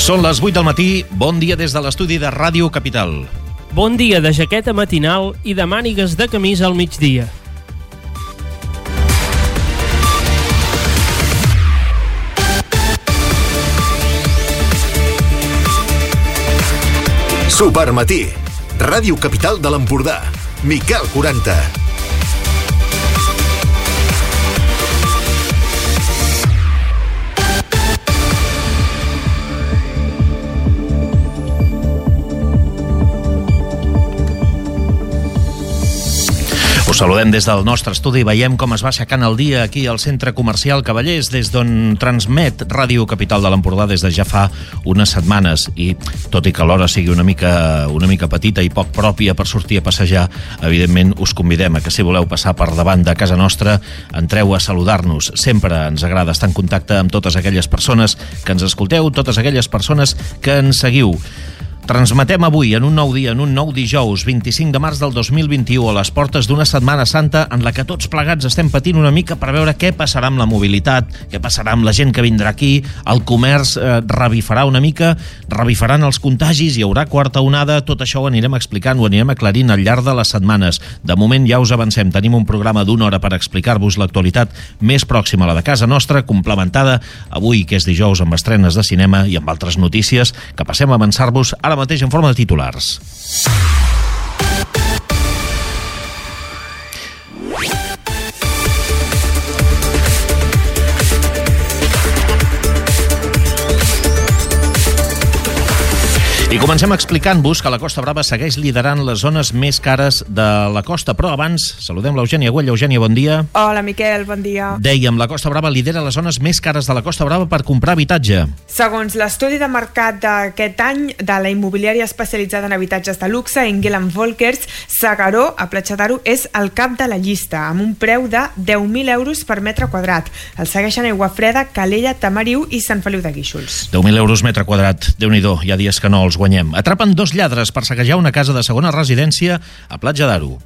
Són les 8 del matí, bon dia des de l'estudi de Ràdio Capital. Bon dia de jaqueta matinal i de mànigues de camisa al migdia. Supermatí, Ràdio Capital de l'Empordà, Miquel 40. Us saludem des del nostre estudi i veiem com es va aixecant el dia aquí al Centre Comercial Cavallers, des d'on transmet Ràdio Capital de l'Empordà des de ja fa unes setmanes. I tot i que l'hora sigui una mica petita i poc pròpia per sortir a passejar, evidentment us convidem a que, si voleu passar per davant de casa nostra, entreu a saludar-nos. Sempre ens agrada estar en contacte amb totes aquelles persones que ens escolteu, totes aquelles persones que ens seguiu. Transmetem avui, en un nou dia, en un nou dijous, 25 de març del 2021, a les portes d'una Setmana Santa en la que tots plegats estem patint una mica per veure què passarà amb la mobilitat, què passarà amb la gent que vindrà aquí, el comerç revifarà una mica, revifaran els contagis, hi haurà quarta onada, tot això ho anirem explicant, ho anirem aclarint al llarg de les setmanes. De moment ja us avancem, tenim un programa d'una hora per explicar-vos l'actualitat més pròxima a la de casa nostra, complementada avui, que és dijous, amb estrenes de cinema i amb altres notícies que passem a avançar-vos ara mateix en forma de titulars. I comencem explicant-vos que la Costa Brava segueix liderant les zones més cares de la costa, però abans saludem l'Eugènia Güell. Eugènia, bon dia. Hola, Miquel, bon dia. Dèiem, la Costa Brava lidera les zones més cares de la Costa Brava per comprar habitatge. Segons l'estudi de mercat d'aquest any de la immobiliària especialitzada en habitatges de luxe, Engel & Volkers, S'Agaró, a Platja d'Aro, és el cap de la llista, amb un preu de 10.000 euros per metre quadrat. El segueixen Aiguafreda, Calella, Tamariu i Sant Feliu de Guíxols. 10.000 euros metre quadrat, Déu-n'hi-do, hi ha dies que no els guanyem. Atrapen 2 lladres per saquejar una casa de segona residència a Platja d'Aro.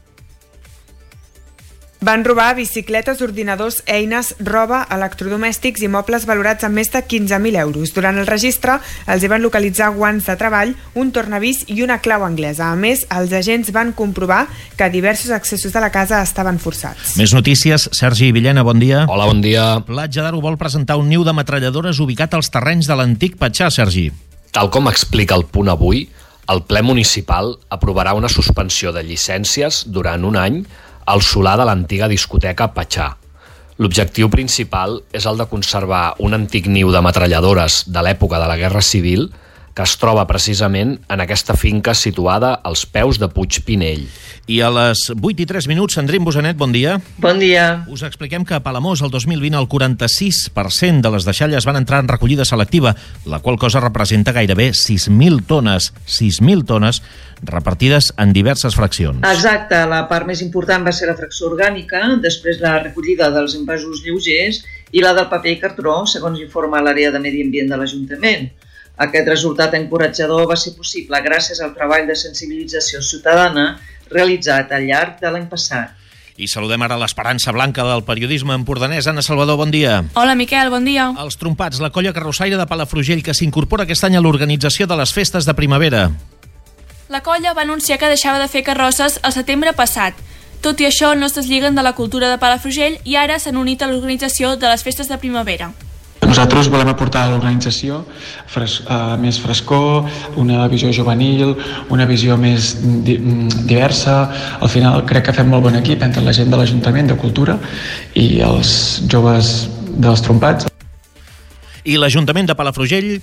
Van robar bicicletes, ordinadors, eines, roba, electrodomèstics i mobles valorats amb més de 15.000 euros. Durant el registre els hi van localitzar guants de treball, un tornavís i una clau anglesa. A més, els agents van comprovar que diversos accessos de la casa estaven forçats. Més notícies. Sergi Villena, bon dia. Hola, bon dia. Platja d'Aro vol presentar un niu de metralladores ubicat als terrenys de l'antic Patxà, Sergi. Tal com explica el Punt avui, el ple municipal aprovarà una suspensió de llicències durant un any al solar de l'antiga discoteca Patxà. L'objectiu principal és el de conservar un antic niu de metralladores de l'època de la Guerra Civil que es troba precisament en aquesta finca situada als peus de Puig Pinell. I a les 8:03, Sandrine Bosanet, bon dia. Bon dia. Us expliquem que a Palamós, el 2020, el 46% de les deixalles van entrar en recollida selectiva, la qual cosa representa gairebé 6.000 tones. 6.000 tones repartides en diverses fraccions. Exacte, la part més important va ser la fracció orgànica, després la recollida dels envasos lleugers i la del paper i cartró, segons informa l'àrea de Medi Ambient de l'Ajuntament. Aquest resultat encoratjador va ser possible gràcies al treball de sensibilització ciutadana realitzat al llarg de l'any passat. I saludem ara l'Esperança Blanca del periodisme empordanès. Anna Salvador, bon dia. Hola, Miquel, bon dia. Els Trompats, la colla carrossaire de Palafrugell, que s'incorpora aquest any a l'organització de les festes de primavera. La colla va anunciar que deixava de fer carrosses el setembre passat. Tot i això, no es deslliguen de la cultura de Palafrugell i ara s'han unit a l'organització de les festes de primavera. Nosaltres volem aportar a l'organització més frescor, una visió juvenil, una visió més diversa. Al final crec que fem molt bon equip entre la gent de l'Ajuntament de Cultura i els joves dels Trompats. I l'Ajuntament de Palafrugell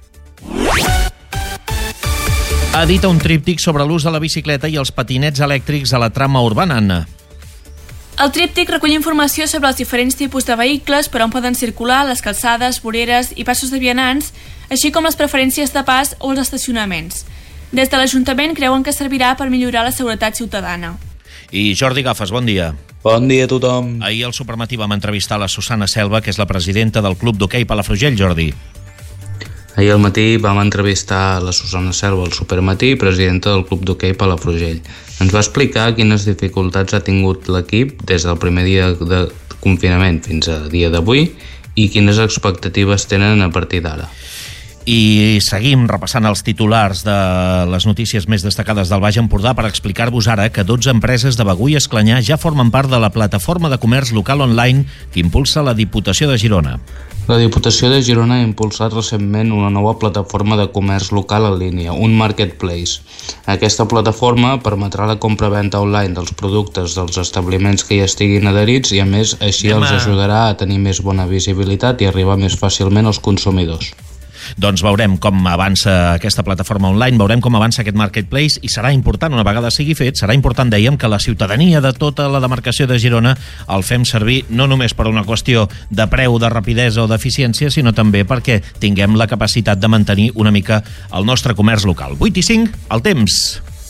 edita un tríptic sobre l'ús de la bicicleta i els patinets elèctrics a la trama urbana, Anna. El tríptic recull informació sobre els diferents tipus de vehicles per on poden circular, les calçades, voreres i passos de vianants, així com les preferències de pas o els estacionaments. Des de l'Ajuntament creuen que servirà per millorar la seguretat ciutadana. I Jordi Gafes, bon dia. Bon dia a tothom. Ahir al Supermatí vam entrevistar la Susana Selva, que és la presidenta del Club d'Hoquei Palafrugell, Jordi. Ahir al matí vam entrevistar la Susana Selva al Supermatí, presidenta del Club d'Hoquei Palafrugell. Ens va explicar quines dificultats ha tingut l'equip des del primer dia de confinament fins a dia d'avui i quines expectatives tenen a partir d'ara. I seguim repassant els titulars de les notícies més destacades del Baix Empordà per explicar-vos ara que 12 empreses de Begur i Esclanyà ja formen part de la plataforma de comerç local online que impulsa la Diputació de Girona. La Diputació de Girona ha impulsat recentment una nova plataforma de comerç local en línia, un marketplace. Aquesta plataforma permetrà la compra-venta online dels productes dels establiments que hi estiguin adherits i, a més, així els ajudarà a tenir més bona visibilitat i arribar més fàcilment als consumidors. Doncs veurem com avança aquesta plataforma online, veurem com avança aquest marketplace i serà important, una vegada sigui fet, serà important, dèiem, que la ciutadania de tota la demarcació de Girona el fem servir no només per una qüestió de preu, de rapidesa o d'eficiència, sinó també perquè tinguem la capacitat de mantenir una mica el nostre comerç local. 8:05, el temps.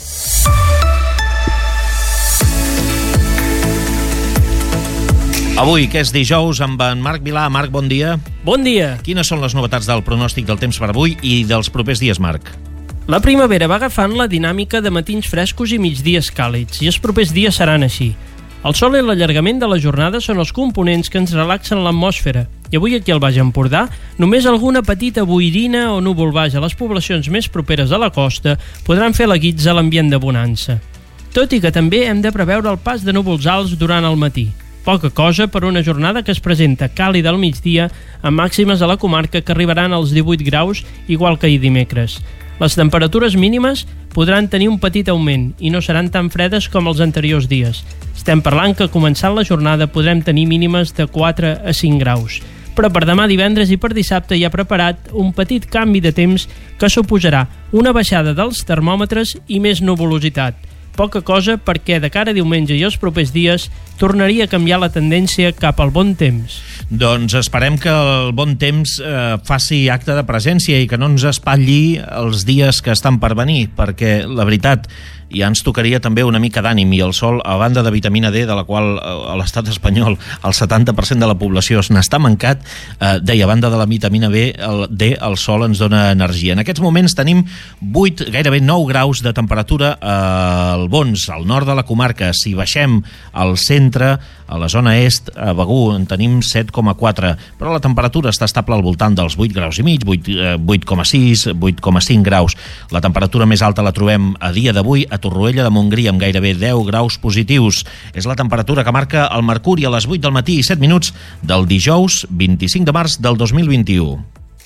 Avui, que és dijous, amb en Marc Vilà. Marc, bon dia. Bon dia. Quines són les novetats del pronòstic del temps per avui i dels propers dies, Marc? La primavera va agafant la dinàmica de matins frescos i migdies càlids, i els propers dies seran així. El sol i l'allargament de la jornada són els components que ens relaxen l'atmosfera, i avui aquí al Baix Empordà només alguna petita boirina o núvol baix a les poblacions més properes a la costa podran fer la guitza a l'ambient de bonança. Tot i que també hem de preveure el pas de núvols alts durant el matí. Poca cosa per una jornada que es presenta càlida al migdia, amb màximes a la comarca que arribaran als 18 graus, igual que ahir dimecres. Les temperatures mínimes podran tenir un petit augment i no seran tan fredes com els anteriors dies. Estem parlant que començant la jornada podrem tenir mínimes de 4 a 5 graus. Però per demà divendres i per dissabte hi ha preparat un petit canvi de temps que suposarà una baixada dels termòmetres i més nuvolositat. Poca cosa perquè de cara a diumenge i els propers dies tornaria a canviar la tendència cap al bon temps. Doncs esperem que el bon temps faci acte de presència i que no ens espatlli els dies que estan per venir, perquè la veritat ja ens tocaria també una mica d'ànim i el sol, a banda de vitamina D, de la qual a l'estat espanyol el 70% de la població n'està mancat, deia, a banda de la vitamina D, el sol ens dona energia. En aquests moments tenim 8, gairebé 9 graus de temperatura al Bons, al nord de la comarca. Si baixem al centre, a la zona est, a Begur, en tenim 7,4, però la temperatura està estable al voltant dels 8 graus i mig, 8,6, 8,5 graus. La temperatura més alta la trobem a dia d'avui a Torroella de Montgrí, amb gairebé 10 graus positius. És la temperatura que marca el mercuri a les 8 del matí i 7 minuts del dijous 25 de març del 2021.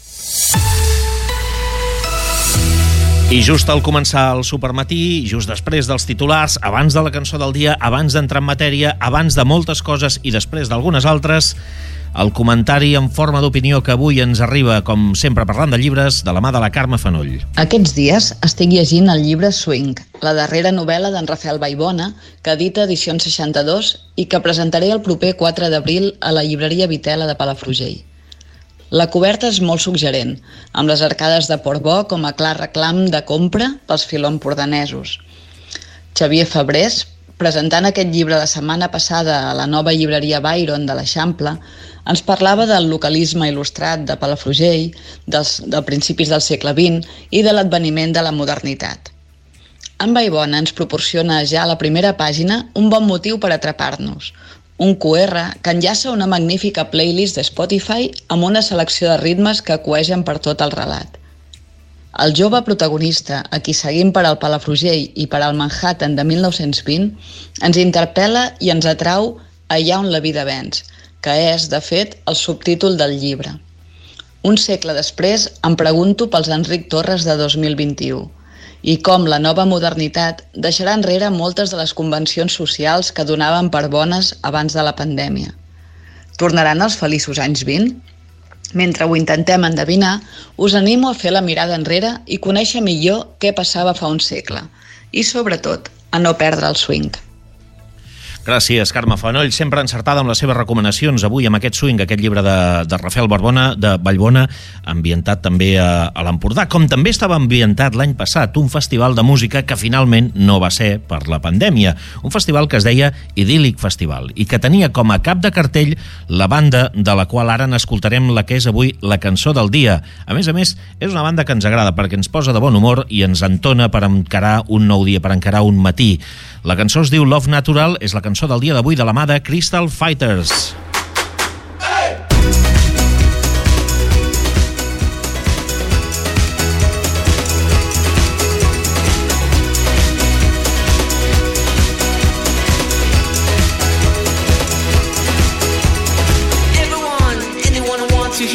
I just al començar el supermatí, just després dels titulars, abans de la cançó del dia, abans d'entrar en matèria, abans de moltes coses i després d'algunes altres, el comentari en forma d'opinió que avui ens arriba, com sempre parlant de llibres, de la mà de la Carme Fanoll. Aquests dies estic llegint el llibre Swing, la darrera novel·la d'en Rafael Vallbona, que edita Edicions 62 i que presentaré el proper 4 d'abril a la llibreria Vitela de Palafrugell. La coberta és molt suggerent, amb les arcades de Portbó com a clar reclam de compra pels filoempordanesos. Xavier Fabrés, presentant aquest llibre la setmana passada a la nova llibreria Byron de l'Eixample, ens parlava del localisme il·lustrat de Palafrugell, de principis del segle XX i de l'adveniment de la modernitat. En Vallbona ens proporciona ja a la primera pàgina un bon motiu per atrapar-nos, un QR que enllaça una magnífica playlist de Spotify amb una selecció de ritmes que coegen per tot el relat. El jove protagonista, a qui seguim per al Palafrugell i per al Manhattan de 1920, ens interpel·la i ens atrau allà on la vida venç, que és, de fet, el subtítol del llibre. Un segle després em pregunto pels Enric Torres de 2021 i com la nova modernitat deixarà enrere moltes de les convencions socials que donaven per bones abans de la pandèmia. Tornaran els feliços anys 20? Mentre ho intentem endevinar, us animo a fer la mirada enrere i conèixer millor què passava fa un segle. I, sobretot, a no perdre el swing. Gràcies, Carme Fanoll, sempre encertada amb les seves recomanacions. Avui amb aquest swing, aquest llibre de Rafael Vallbona, ambientat també a l'Empordà, com també estava ambientat l'any passat un festival de música que finalment no va ser per la pandèmia. Un festival que es deia Idíl·lic Festival i que tenia com a cap de cartell la banda de la qual ara n'escoltarem la que és avui la cançó del dia. A més, és una banda que ens agrada perquè ens posa de bon humor i ens entona per encarar un nou dia, per encarar un matí. La cançó es diu Love Natural, és la cançó del dia d'avui de la mà de Crystal Fighters.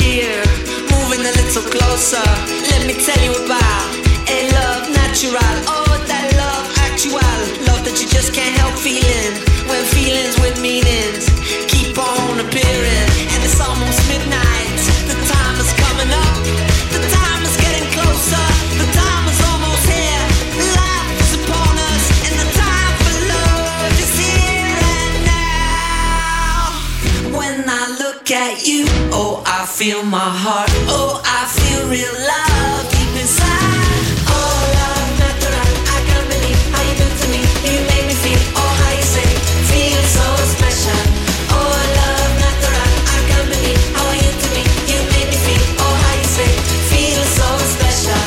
here, moving a little closer. Let me tell you about a love natural. Oh, that love actual, love that you just can't help feeling. When feelings with meanings keep on appearing, and it's almost midnight. The time is coming up. The time is getting closer. The time is almost here. Life is upon us, and the time for love is here and now. When I look at you, oh, I feel my heart. Oh, I feel real love deep inside. Oh, love natural, I can't believe how you do to me. You make me feel, oh, how you say, feel so special. Oh, love natural, I can't believe how you do to me. You make me feel, oh, how you say, feel so special.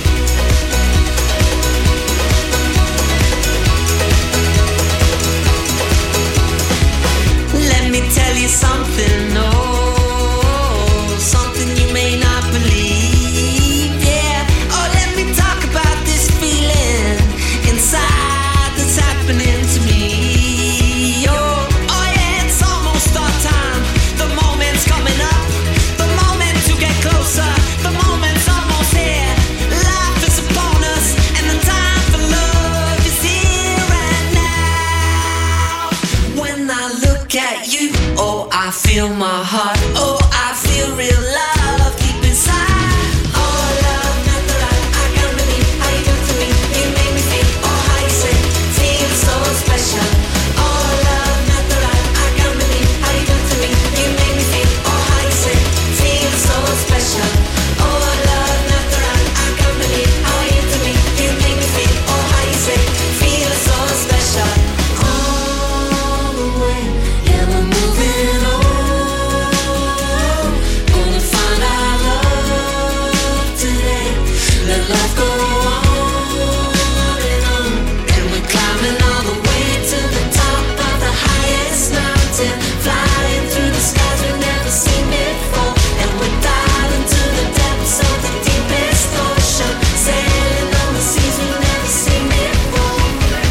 Let me tell you something, oh, something you may not believe, yeah. Oh, let me talk about this feeling inside that's happening to me. Oh, oh yeah, it's almost our time. The moment's coming up, the moment to get closer. The moment's almost here. Life is upon us, and the time for love is here and now. When I look at you, oh, I feel my heart. Oh, I feel real love deep inside. Oh, love natural, I can't believe how you do to me. You make me feel, oh, how you say, feel so special. Oh, love natural, I can't believe how you do to me. You make me feel, oh, how you say, feel so special. Oh, love natural, I can't believe how you do to me. You make me feel, oh, how you say, feel so special. All the way, yeah, we're moving on. Gonna find our love today. Let life go on and on. And we're climbing all the way to the top of the highest mountain. Flying through the skies we've never seen before. And we're diving to the depths of the deepest ocean. Sailing on the seas we've never seen before.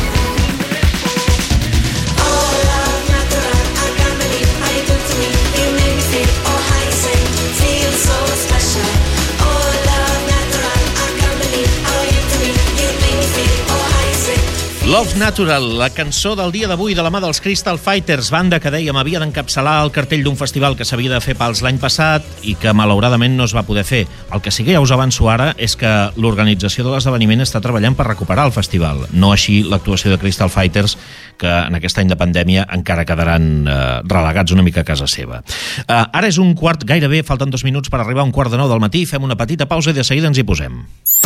Oh, love natural, I can't believe how you do to me. You make me feel, oh, how you say, feel so special. Oh, love natural, I can't believe how you do me. You make me feel, oh, how you say. Love Natural, la cançó del dia d'avui de la mà dels Crystal Fighters, banda que dèiem havia d'encapçalar el cartell d'un festival que s'havia de fer pels l'any passat i que malauradament no es va poder fer. El que sí que ja us avanço ara és que l'organització de l'esdeveniment està treballant per recuperar el festival, no així l'actuació de Crystal Fighters, que en aquest any de pandèmia encara quedaran relegats una mica a casa seva. Ara és un quart, gairebé falten 2 minuts per arribar a 8:45 del matí, fem una petita pausa i de seguida ens hi posem.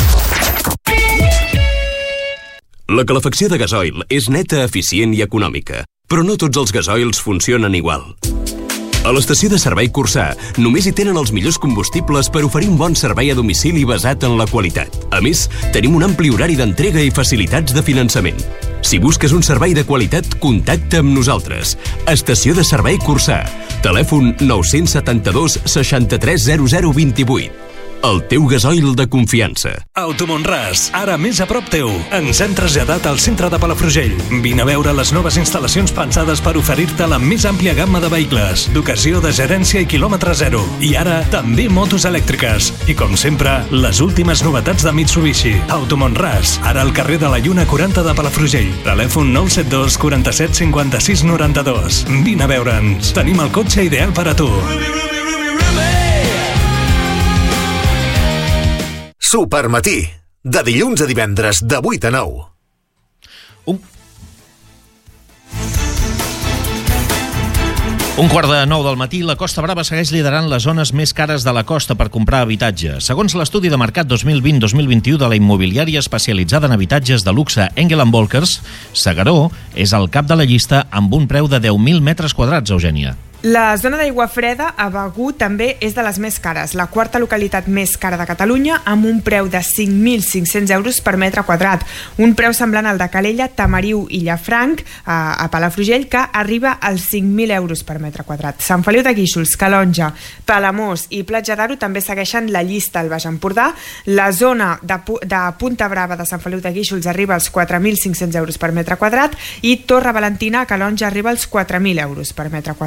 La calefacció de gasoil és neta, eficient i econòmica, però no tots els gasoils funcionen igual. A l'estació de servei Cursà només hi tenen els millors combustibles per oferir un bon servei a domicili basat en la qualitat. A més, tenim un ampli horari d'entrega i facilitats de finançament. Si busques un servei de qualitat, contacta amb nosaltres. Estació de servei Cursà. Telèfon 972 63 0028. El teu gasoil de confiança. Automonràs, ara més a prop teu. Ens hem traslladat al centre de Palafrugell. Vine a veure les noves instal·lacions pensades per oferir-te la més àmplia gamma de vehicles, d'ocasió, de gerència i quilòmetre zero. I ara, també motos elèctriques. I com sempre, les últimes novetats de Mitsubishi. Automonràs, ara al carrer de la Lluna 40 de Palafrugell. Telèfon 972 47 56 92. Vine a veure'ns. Tenim el cotxe ideal per a tu. Supermatí, de dilluns a divendres de 8 a 9. Un quart de 9 del matí, la Costa Brava segueix liderant les zones més cares de la costa per comprar habitatge. Segons l'estudi de mercat 2020-2021 de la immobiliària especialitzada en habitatges de luxe Engel & Volkers, S'Agaró és el cap de la llista amb un preu de 10.000 metres quadrats, Eugènia. La zona d'Aigua Freda, a Begur, també és de les més cares, la quarta localitat més cara de Catalunya, amb un preu de 5.500 euros per metre quadrat. Un preu semblant al de Calella, Tamariu i Llafranc, a Palafrugell, que arriba als 5.000 euros per metre quadrat. Sant Feliu de Guíxols, Calonja, Palamós i Platja d'Aro també segueixen la llista al Baix Empordà. La zona de Punta Brava de Sant Feliu de Guíxols arriba als 4.500 euros per metre quadrat i Torre Valentina, a Calonja, arriba als 4.000 euros per metre quadrat. En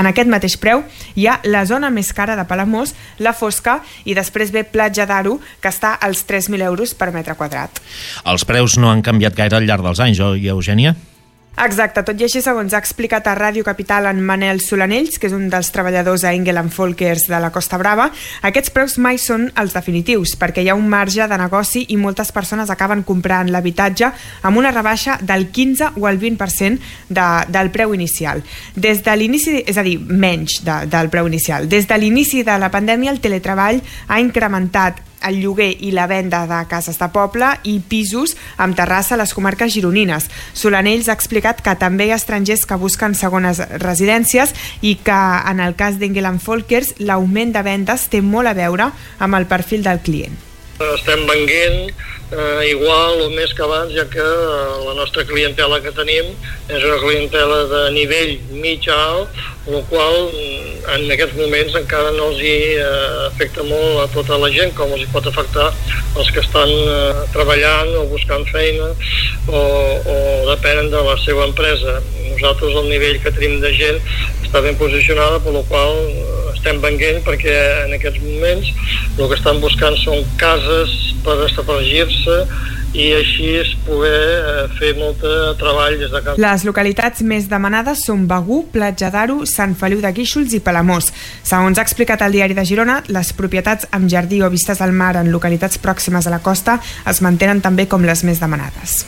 En aquest mateix preu hi ha la zona més cara de Palamós, la Fosca, i després ve Platja d'Aro, que està als 3.000 euros per metre quadrat. Els preus no han canviat gaire al llarg dels anys, oi, Eugènia? Exacte, tot i així, segons ha explicat a Ràdio Capital en Manel Solanells, que és un dels treballadors a Engel & Folkers de la Costa Brava, aquests preus mai són els definitius, perquè hi ha un marge de negoci i moltes persones acaben comprant l'habitatge amb una rebaixa del 15 o el 20% del preu inicial. Des de l'inici, és a dir, menys del preu inicial. Des de l'inici de la pandèmia, el teletreball ha incrementat el lloguer i la venda de cases de poble i pisos amb terrassa a les comarques gironines. Solanells ha explicat que també hi ha estrangers que busquen segones residències i que en el cas d'Engel & Folkers l'augment de vendes té molt a veure amb el perfil del client. Estem venguent igual o més que abans, ja que la nostra clientela que tenim és una clientela de nivell mig-alt, el qual en aquests moments encara no els afecta molt a tota la gent, com els pot afectar els que estan treballant o buscant feina o depenen de la seva empresa. Nosaltres el nivell que tenim de gent està ben posicionada, per la qual estem venguent, perquè en aquests moments el que estan buscant són cases per establir-se i així es poder fer molt treball des de casa. Les localitats més demanades són Begur, Platja d'Aro, Sant Feliu de Guíxols i Palamós. Segons ha explicat el Diari de Girona, les propietats amb jardí o vistes al mar en localitats pròximes a la costa es mantenen també com les més demanades.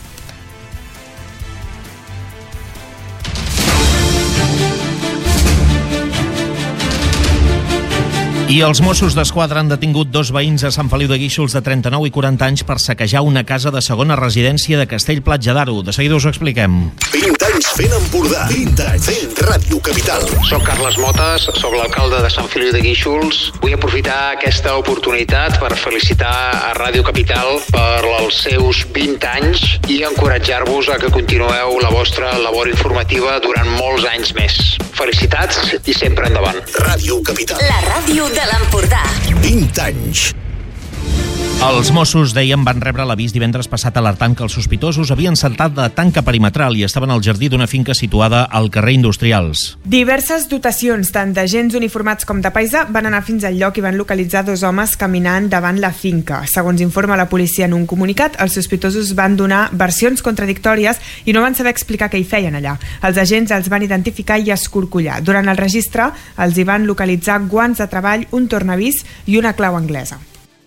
I els Mossos d'Esquadra han detingut 2 veïns a Sant Feliu de Guíxols de 39 i 40 anys per saquejar una casa de segona residència de Castell-Platja d'Aro. De seguida us ho expliquem. 20 anys fent Empordà. 20 anys fent Ràdio Capital. Soc Carles Motes, soc l'alcalde de Sant Feliu de Guíxols. Vull aprofitar aquesta oportunitat per felicitar a Ràdio Capital per els seus 20 anys i encoratjar-vos a que continueu la vostra labor informativa durant molts anys més. Felicitats i sempre endavant. Ràdio Capital. La ràdio de l'Empordà. 20 anys. Els Mossos, dèiem, van rebre l'avís divendres passat alertant que els sospitosos havien saltat la tanca perimetral i estaven al jardí d'una finca situada al carrer Industrials. Diverses dotacions, tant d'agents uniformats com de paisa, van anar fins al lloc i van localitzar 2 homes caminant davant la finca. Segons informa la policia en un comunicat, els sospitosos van donar versions contradictòries i no van saber explicar què hi feien allà. Els agents els van identificar i escorcollar. Durant el registre els hi van localitzar guants de treball, un tornavís i una clau anglesa.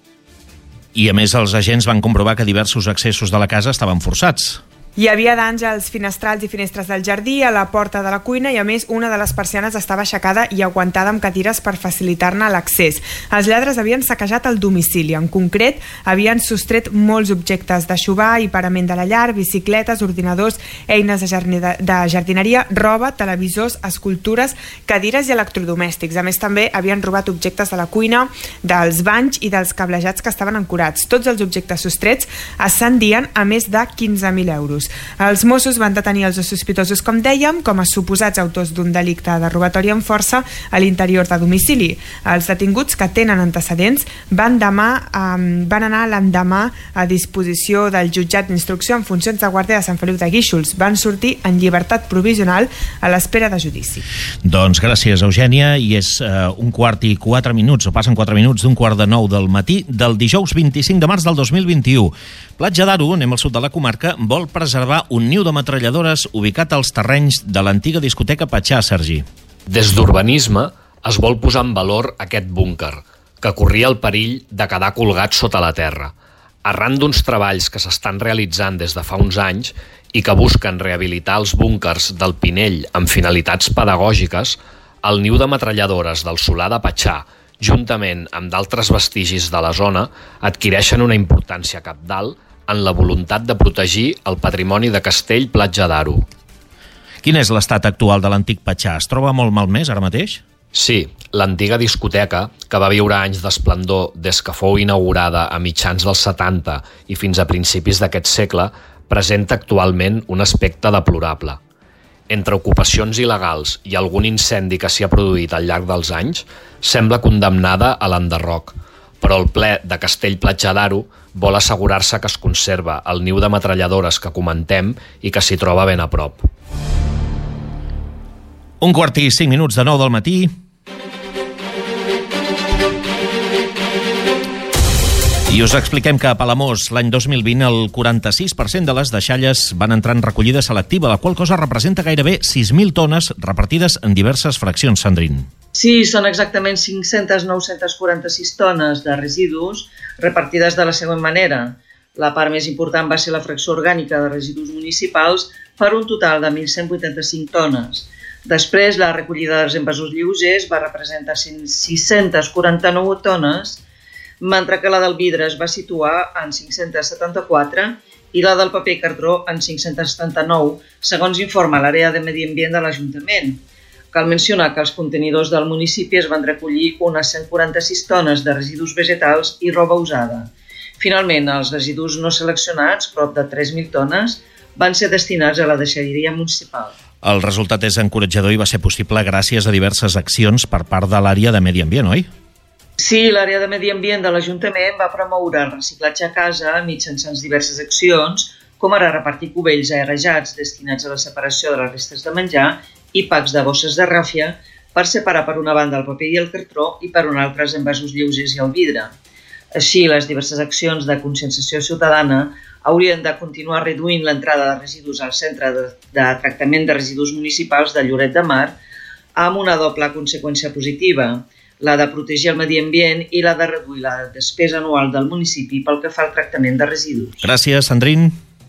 I a més els agents van comprovar que diversos accessos de la casa estaven forçats. Hi havia danys als finestrals i finestres del jardí, a la porta de la cuina i, a més, una de les persianes estava aixecada i aguantada amb cadires per facilitar-ne l'accés. Els lladres havien saquejat el domicili. En concret, havien sostret molts objectes d'aixovar i parament de la llar, bicicletes, ordinadors, eines de jardineria, roba, televisors, escultures, cadires i electrodomèstics. A més, també havien robat objectes de la cuina, dels banys i dels cablejats que estaven ancorats. Tots els objectes sostrets ascendien a més de 15.000 euros. Els Mossos van detenir els sospitosos, com dèiem, com a suposats autors d'un delicte de robatori amb força a l'interior de domicili. Els detinguts, que tenen antecedents, van anar l'endemà a disposició del jutjat d'instrucció en funcions de guàrdia de Sant Feliu de Guíxols. Van sortir en llibertat provisional a l'espera de judici. Doncs gràcies, Eugènia, i és 1:04, o passen 4 minuts d'1:45 del matí del dijous 25 de març del 2021. Platja d'Aro, anem al sud de la comarca, vol preservar un niu de metralladores ubicat als terrenys de l'antiga discoteca Patxà, Sergi. Des d'urbanisme es vol posar en valor aquest búnquer, que corria el perill de quedar colgat sota la terra. Arran d'uns treballs que s'estan realitzant des de fa uns anys i que busquen rehabilitar els búnquers del Pinell amb finalitats pedagògiques, el niu de metralladores del Solà de Patxà, juntament amb d'altres vestigis de la zona, adquireixen una importància cabdal en la voluntat de protegir el patrimoni de Castell-Platja d'Aro. Quin és l'estat actual de l'antic Patxà? Es troba molt malmès ara mateix? Sí, l'antiga discoteca, que va viure anys d'esplendor des que fou inaugurada a mitjans dels 70 i fins a principis d'aquest segle, presenta actualment un aspecte deplorable. Entre ocupacions il·legals i algun incendi que s'hi ha produït al llarg dels anys, sembla condemnada a l'enderroc, però el ple de Castell-Platja d'Aro vol assegurar-se que es conserva el niu de metralladores que comentem i que s'hi troba ben a prop. 1:05 de 9 del matí. I us expliquem que a Palamós l'any 2020 el 46% de les deixalles van entrar en recollida selectiva, la qual cosa representa gairebé 6.000 tones repartides en diverses fraccions, Sandrine. Sí, són exactament 500.946 tones de residus repartides de la següent manera. La part més important va ser la fracció orgànica de residus municipals per un total de 1.185 tones. Després, la recollida dels envasos lleugers va representar 649 tones, mentre que la del vidre es va situar en 574 i la del paper i cartró en 579, segons informa l'àrea de Medi Ambient de l'Ajuntament. Cal mencionar que els contenidors del municipi es van recollir unes 146 tones de residus vegetals i roba usada. Finalment, els residus no seleccionats, prop de 3.000 tones, van ser destinats a la deixalleria municipal. El resultat és encoratjador i va ser possible gràcies a diverses accions per part de l'àrea de Medi Ambient, oi? Sí, l'àrea de Medi Ambient de l'Ajuntament va promoure el reciclatge a casa mitjançant diverses accions, com ara repartir cubells aerejats destinats a la separació de les restes de menjar i packs de bosses de ràfia per separar per una banda el paper i el cartró i per una altra els envasos lleugers i el vidre. Així, les diverses accions de conscienciació ciutadana haurien de continuar reduint l'entrada de residus al centre de tractament de residus municipals de Lloret de Mar amb una doble conseqüència positiva, la de protegir el medi ambient i la de reduir la despesa anual del municipi pel que fa al tractament de residus. Gràcies, Sandrine.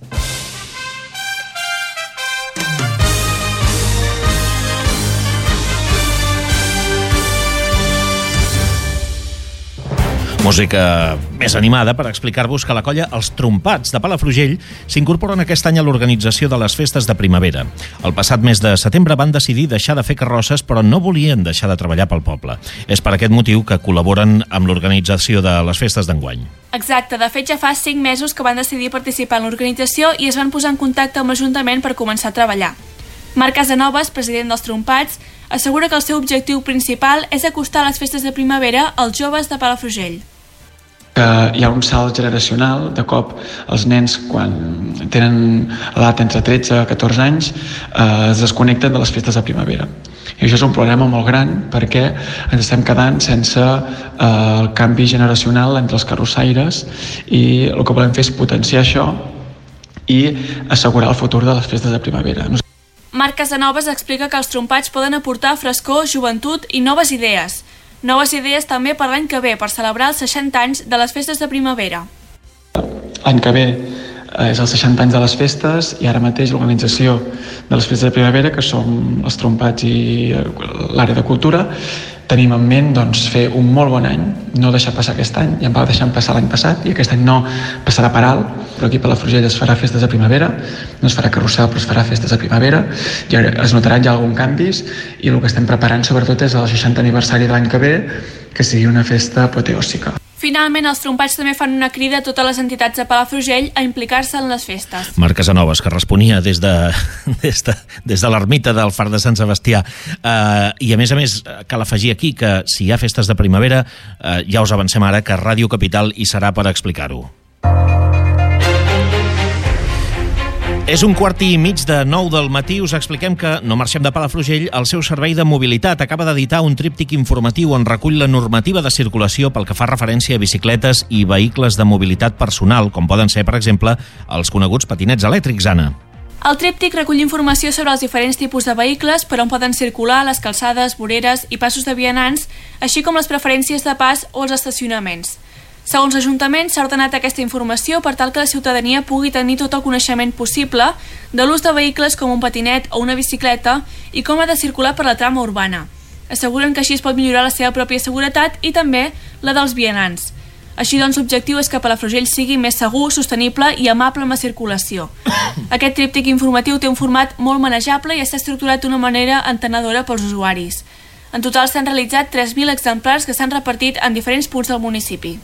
Música més animada per explicar-vos que la colla Els Trompats de Palafrugell s'incorporen aquest any a l'organització de les festes de primavera. El passat mes de setembre van decidir deixar de fer carrosses, però no volien deixar de treballar pel poble. És per aquest motiu que col·laboren amb l'organització de les festes d'enguany. Exacte, de fet ja fa 5 mesos que van decidir participar en l'organització i es van posar en contacte amb l'Ajuntament per començar a treballar. Marc Casanovas, president dels Trompats, assegura que el seu objectiu principal és acostar les festes de primavera als joves de Palafrugell. Hi ha un salt generacional. De cop els nens, quan tenen l'edat entre 13 i 14 anys, es desconnecten de les festes de primavera. I això és un problema molt gran perquè ens estem quedant sense el canvi generacional entre els carrossaires i el que volem fer és potenciar això i assegurar el futur de les festes de primavera. Marc Casanovas explica que els Trompats poden aportar frescor, joventut i noves idees. Noves idees també per l'any que ve, per celebrar els 60 anys de les festes de primavera. L'any que ve és els 60 anys de les festes i ara mateix l'organització de les festes de primavera, que som els Trompats i l'àrea de cultura, tenim en ment fer un molt bon any, no deixar passar aquest any, ja em va deixar passar l'any passat i aquest any no passarà per alt, però aquí a Palafrugell es farà festes de primavera, no es farà carrossel però es farà festes de primavera i es notaran ja alguns canvis i el que estem preparant sobretot és el 60 aniversari de l'any que ve, que sigui una festa apoteòsica. Finalment, els Trompats també fan una crida a totes les entitats de Palafrugell a implicar-se en les festes. Marc Casanovas, que responia des de l'ermita del Far de Sant Sebastià. I a més, cal afegir aquí que si hi ha festes de primavera, ja us avancem ara que Ràdio Capital hi serà per explicar-ho. És 1:15 de 9 del matí. Us expliquem que No Marxem de Palafrugell, el seu servei de mobilitat, acaba d'editar un tríptic informatiu on recull la normativa de circulació pel que fa referència a bicicletes i vehicles de mobilitat personal, com poden ser, per exemple, els coneguts patinets elèctrics, Anna. El tríptic recull informació sobre els diferents tipus de vehicles per on poden circular, les calçades, voreres i passos de vianants, així com les preferències de pas o els estacionaments. Segons l'Ajuntament, s'ha ordenat aquesta informació per tal que la ciutadania pugui tenir tot el coneixement possible de l'ús de vehicles com un patinet o una bicicleta i com ha de circular per la trama urbana. Asseguren que així es pot millorar la seva pròpia seguretat i també la dels vianants. Així doncs, l'objectiu és que Palafrugell sigui més segur, sostenible i amable amb la circulació. Aquest tríptic informatiu té un format molt manejable i està estructurat d'una manera entenedora pels usuaris. En total s'han realitzat 3.000 exemplars que s'han repartit en diferents punts del municipi.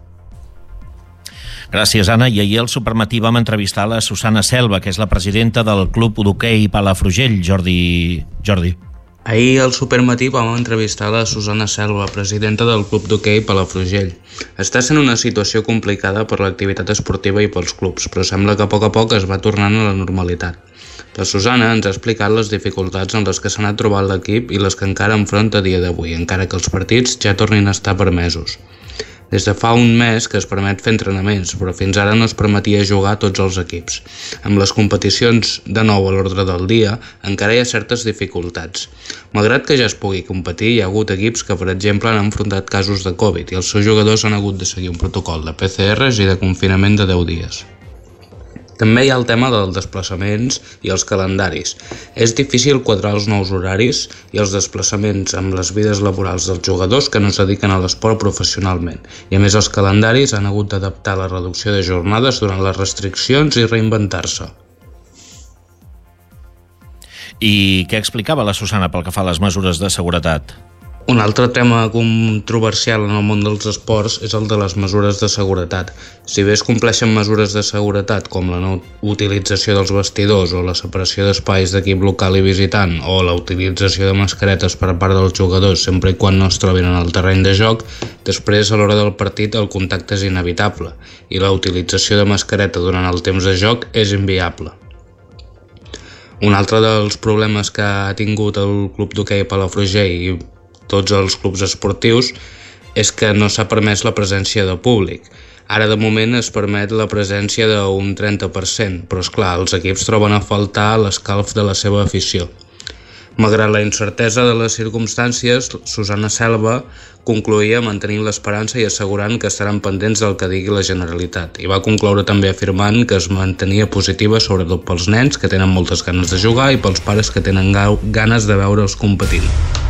Gràcies, Anna. I ahir al Supermatí vam entrevistar la Susana Selva, que és la presidenta del Club d'Hoquei Palafrugell. Jordi. Ahir al Supermatí vam entrevistar la Susana Selva, presidenta del Club d'Hoquei Palafrugell. Està sent una situació complicada per l'activitat esportiva i pels clubs, però sembla que a poc es va tornant a la normalitat. La Susana ens ha explicat les dificultats en les que s'ha anat trobant l'equip i les que encara enfronta a dia d'avui, encara que els partits ja tornin a estar permesos. Des de fa un mes que es permet fer entrenaments, però fins ara no es permetia jugar a tots els equips. Amb les competicions de nou a l'ordre del dia, encara hi ha certes dificultats. Malgrat que ja es pugui competir, hi ha hagut equips que, per exemple, han enfrontat casos de Covid i els seus jugadors han hagut de seguir un protocol de PCRs i de confinament de 10 dies. També hi ha el tema dels desplaçaments i els calendaris. És difícil quadrar els nous horaris i els desplaçaments amb les vides laborals dels jugadors que no es dediquen a l'esport professionalment. I a més els calendaris han hagut d'adaptar la reducció de jornades durant les restriccions i reinventar-se. I què explicava la Susana pel que fa a les mesures de seguretat? Un altre tema controversial en el món dels esports és el de les mesures de seguretat. Si bé es compleixen mesures de seguretat com la no utilització dels vestidors o la separació d'espais d'equip local i visitant o la utilització de mascaretes per part dels jugadors sempre i quan no es trobin en el terreny de joc, després a l'hora del partit el contacte és inevitable i la utilització de mascareta durant el temps de joc és inviable. Un altre dels problemes que ha tingut el club d'hoquei Palafrugell i tots els clubs esportius és que no s'ha permès la presència de públic. Ara de moment es permet la presència d'un 30%, però esclar, els equips troben a faltar l'escalf de la seva afició. Malgrat la incertesa de les circumstàncies, Susana Selva concloïa mantenint l'esperança i assegurant que estaran pendents del que digui la Generalitat. I va concloure també afirmant que es mantenia positiva sobretot pels nens que tenen moltes ganes de jugar i pels pares que tenen ganes de veure'ls competint.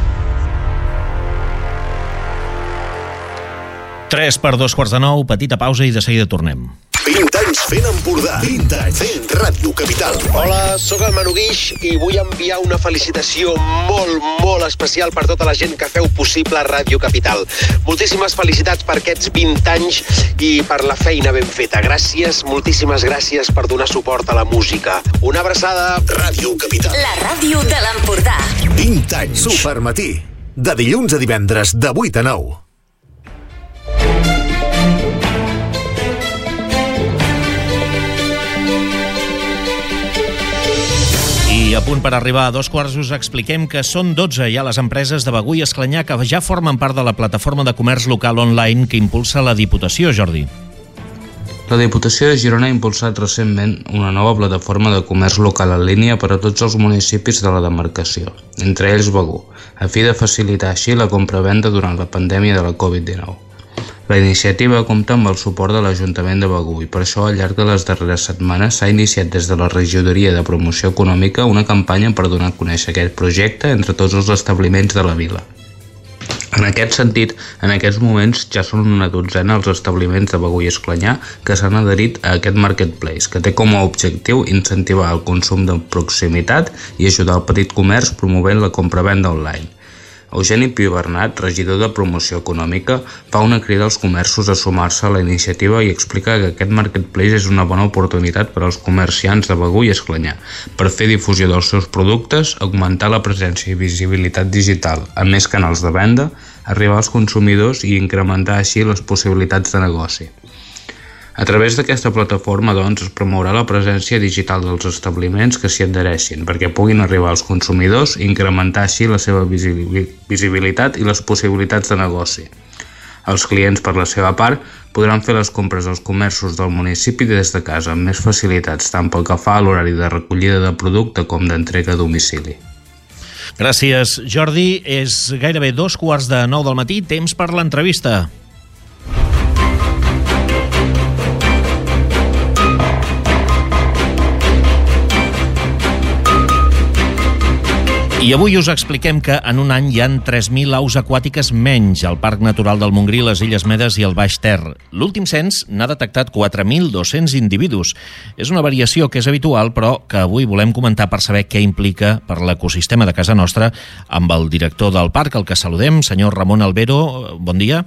8:03, petita pausa i de seguida tornem. 20 anys fent Empordà. 20 anys fent Ràdio Capital. Hola, sóc el Manu Guix i vull enviar una felicitació molt especial per tota la gent que feu possible Ràdio Capital. Moltíssimes felicitats per aquests 20 anys i per la feina ben feta. Gràcies, moltíssimes gràcies per donar suport a la música. Una abraçada. Ràdio Capital. La ràdio de l'Empordà. 20 anys. Supermatí. De dilluns a divendres, de 8 a 9. I a punt per arribar a 2:15 us expliquem que són 12 ja les empreses de Begur i Esclanyà que ja formen part de la plataforma de comerç local online que impulsa la Diputació, Jordi. La Diputació de Girona ha impulsat recentment una nova plataforma de comerç local en línia per a tots els municipis de la demarcació, entre ells Begur, a fi de facilitar així la compra-venda durant la pandèmia de la Covid-19. La iniciativa compta amb el suport de l'Ajuntament de Begur i per això al llarg de les darreres setmanes s'ha iniciat des de la Regidoria de Promoció Econòmica una campanya per donar a conèixer aquest projecte entre tots els establiments de la vila. En aquest sentit, en aquests moments ja són una dotzena els establiments de Begur i Esclanyà que s'han adherit a aquest marketplace, que té com a objectiu incentivar el consum de proximitat i ajudar el petit comerç promovent la compra-venda online. Eugeni Pibernat, regidor de Promoció Econòmica, fa una crida als comerços a sumar-se a la iniciativa i explica que aquest marketplace és una bona oportunitat per als comerciants de Begur i Esclanyà per fer difusió dels seus productes, augmentar la presència i visibilitat digital amb més canals de venda, arribar als consumidors i incrementar així les possibilitats de negoci. A través d'aquesta plataforma, doncs, es promourà la presència digital dels establiments que s'hi adhereixin perquè puguin arribar als consumidors i incrementar així la seva visibilitat i les possibilitats de negoci. Els clients, per la seva part, podran fer les compres als comerços del municipi des de casa amb més facilitats, tant pel que fa a l'horari de recollida de producte com d'entrega a domicili. Gràcies, Jordi. És gairebé 8:15 del matí, temps per l'entrevista. I avui us expliquem que en un any hi ha 3.000 aus aquàtiques menys al Parc Natural del Montgrí, les Illes Medes i el Baix Ter. L'últim cens n'ha detectat 4.200 individus. És una variació que és habitual, però que avui volem comentar per saber què implica per l'ecosistema de casa nostra amb el director del parc, el que saludem, senyor Ramon Albero. Bon dia.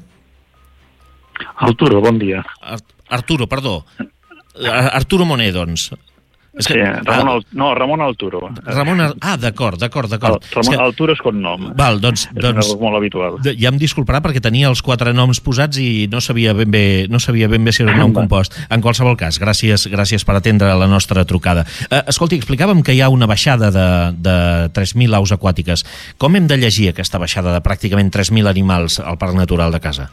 Arturo, bon dia. Arturo, perdó. Arturo Moner, doncs. Sí, Ramon Alturo. D'acord. Ramon Alturo és cognom. Val, doncs, és molt habitual. Ja em disculparà perquè tenia els 4 noms posats i no sabia ben bé si era un nom compost. En qualsevol cas, gràcies per atendre la nostra trucada. Escolti, explicàvem que hi ha una baixada de 3.000 aus aquàtiques. Com hem de llegir aquesta baixada de pràcticament 3.000 animals al Parc Natural de Casa?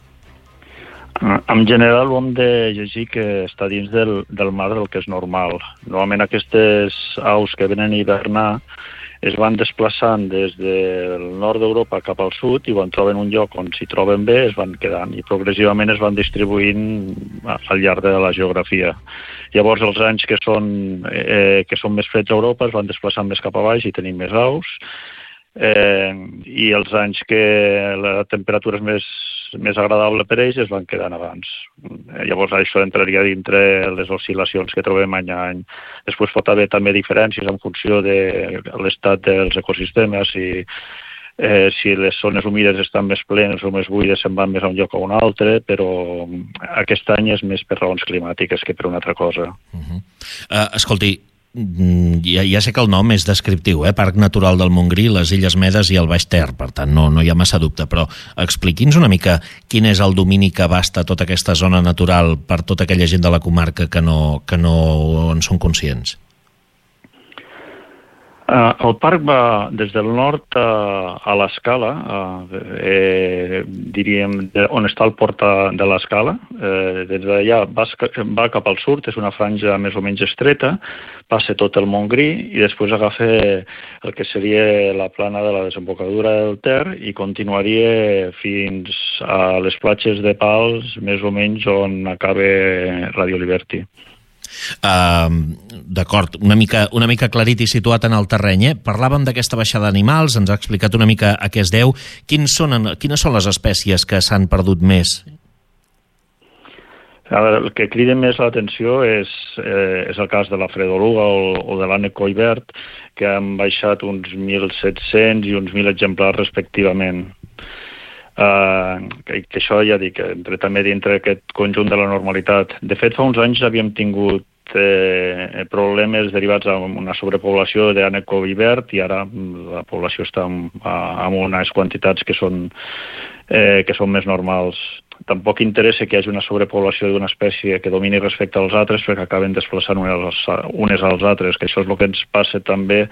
En general ho hem de llegir que està dins del mar del que és normal. Normalment aquestes aus que venen a hivernar es van desplaçant des del nord d'Europa cap al sud i quan troben un lloc on s'hi troben bé es van quedant i progressivament es van distribuint al llarg de la geografia. Llavors els anys que són més freds a Europa es van desplaçant més cap a baix i tenim més aus i els anys que la temperatura és més agradable per ells es van quedant abans. Llavors això entraria dintre les oscil·lacions que trobem any a any. Després pot haver també diferències en funció de l'estat dels ecosistemes i si les zones humides estan més plenes o més buides se'n van més a un lloc o a un altre, però aquest any és més per raons climàtiques que per una altra cosa. Escolti, ja sé que el nom és descriptiu, Parc Natural del Montgrí, les Illes Medes i el Baix Ter, per tant no hi ha massa dubte, però expliqui'ns una mica quin és el domini que abasta tota aquesta zona natural per tota aquella gent de la comarca que no en són conscients. El parc va des del nord a l'Escala, diríem on està el port de l'Escala. Des d'allà va cap al sud, és una franja més o menys estreta, passa tot el Montgrí i després agafa el que seria la plana de la desembocadura del Ter i continuaria fins a les platges de Pals, més o menys on acaba Radio Liberty. D'acord, una mica aclarit i situat en el terreny. Parlàvem d'aquesta baixada d'animals, ens ha explicat una mica a què es deu. Quines són les espècies que s'han perdut més? El que crida més l'atenció és el cas de la fredeluga o de l'ànec collverd, que han baixat uns 1.700 i uns 1.000 exemplars respectivament. Que això ja dic, també dintre aquest conjunt de la normalitat. De fet, fa uns anys havíem tingut problemes derivats d'una sobrepoblació d'ànec collverd i ara la població està amb unes quantitats que són més normals. Tampoc interessa que hi hagi una sobrepoblació d'una espècie que domini respecte als altres perquè acaben desplaçant unes als altres, que això és el que ens passa també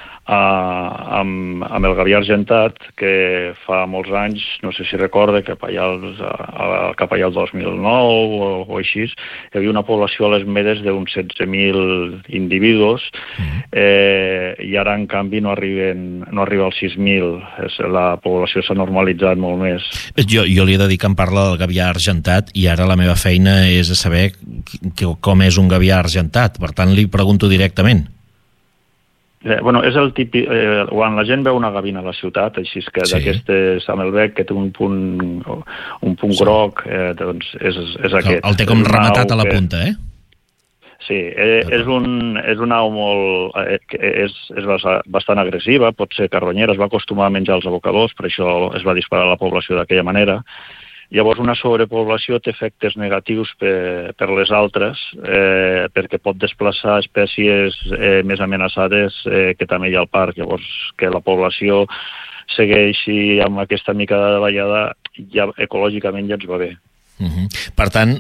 amb el gavià argentat, que fa molts anys, no sé si recorda, cap allà el 2009 o així, hi havia una població a les Medes d'uns 16.000 individus i ara, en canvi, no arriba als 6.000. La població s'ha normalitzat molt més. Jo li he de dir que em parla del gavià argentat i ara la meva feina és saber com és un gavià argentat. Per tant, li pregunto directament. És el típic... Quan la gent veu una gavina a la ciutat, així que d'aquestes amb el bec que té un punt groc, doncs és aquest. El té com rematat a la punta, Sí, és una au molt... és bastant agressiva, pot ser carronyera, es va acostumar a menjar els abocadors, per això es va disparar la població d'aquella manera. Llavors, una sobrepoblació té efectes negatius per les altres, perquè pot desplaçar espècies més amenaçades que també hi ha al parc. Llavors, que la població segueixi amb aquesta mica de davallada, ja ecològicament ja ens va bé. Per tant,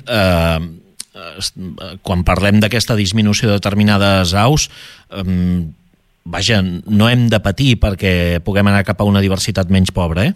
quan parlem d'aquesta disminució de determinades aus, vaja, no hem de patir perquè puguem anar cap a una diversitat menys pobra,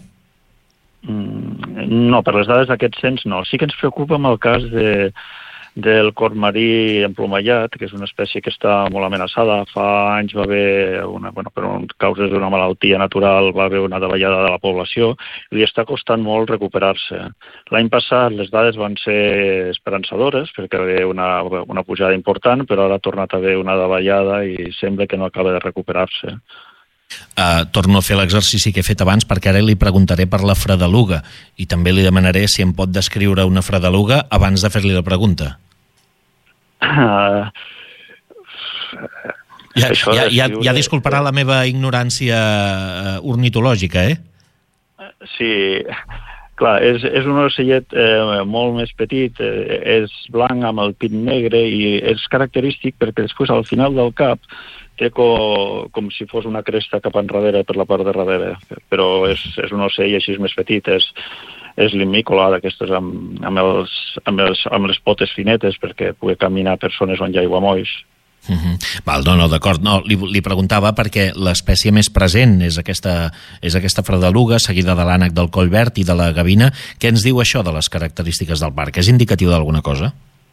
No, per les dades d'aquest cens no. Sí que ens preocupa amb el cas del corb marí emplomallat, que és una espècie que està molt amenaçada. Fa anys va haver, per causes d'una malaltia natural, va haver una davallada de la població i li està costant molt recuperar-se. L'any passat les dades van ser esperançadores perquè va haver una pujada important, però ara ha tornat a haver una davallada i sembla que no acaba de recuperar-se. Torno a fer l'exercici que he fet abans perquè ara li preguntaré per la fredeluga i també li demanaré si em pot descriure una fredeluga abans de fer-li la pregunta. Ja disculparà la meva ignorància ornitològica, Sí, Clar, és un ocellet molt més petit, és blanc amb el pit negre i és característic perquè després al final del cap té com si fos una cresta cap enrere per la part de darrere, però és un ocell així més petit, és limícola d'aquestes amb les potes finetes perquè pugui caminar per zones on hi ha aiguamolls. Val, no, d'acord. No, li preguntava perquè l'espècie més present és aquesta fredeluga, seguida de l'ànec del coll verd i de la gavina. Què ens diu això de les característiques del parc? És indicatiu d'alguna cosa?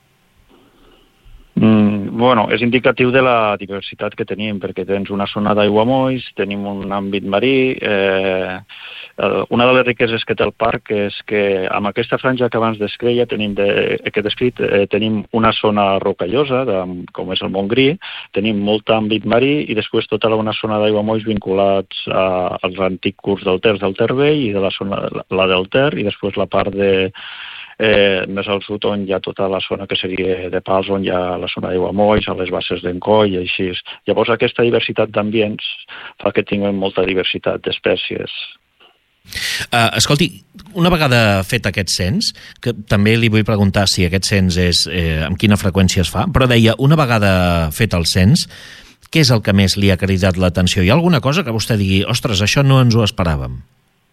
Bueno, és indicatiu de la diversitat que tenim, perquè tens una zona d'aiguamolls, tenim un àmbit marí. Una de les riqueses que té el parc és que amb aquesta franja que abans descreia que he descrit, tenim una zona rocallosa, com és el Montgrí, tenim molt àmbit marí i després tota una zona d'aiguamolls vinculats als antics curs del Ter Vell i de la del Ter, i després la part més al sud on hi ha tota la zona que seria de Pals, on hi ha la zona d'aiguamolls, a les basses d'Encoi i així. Llavors aquesta diversitat d'ambients fa que tinguem molta diversitat d'espècies. Escolti, una vegada fet aquest cens, que també li vull preguntar si aquest cens és amb quina freqüència es fa, però deia, una vegada fet el cens, què és el que més li ha cridat l'atenció? Hi ha alguna cosa que vostè digui, ostres, això no ens ho esperàvem?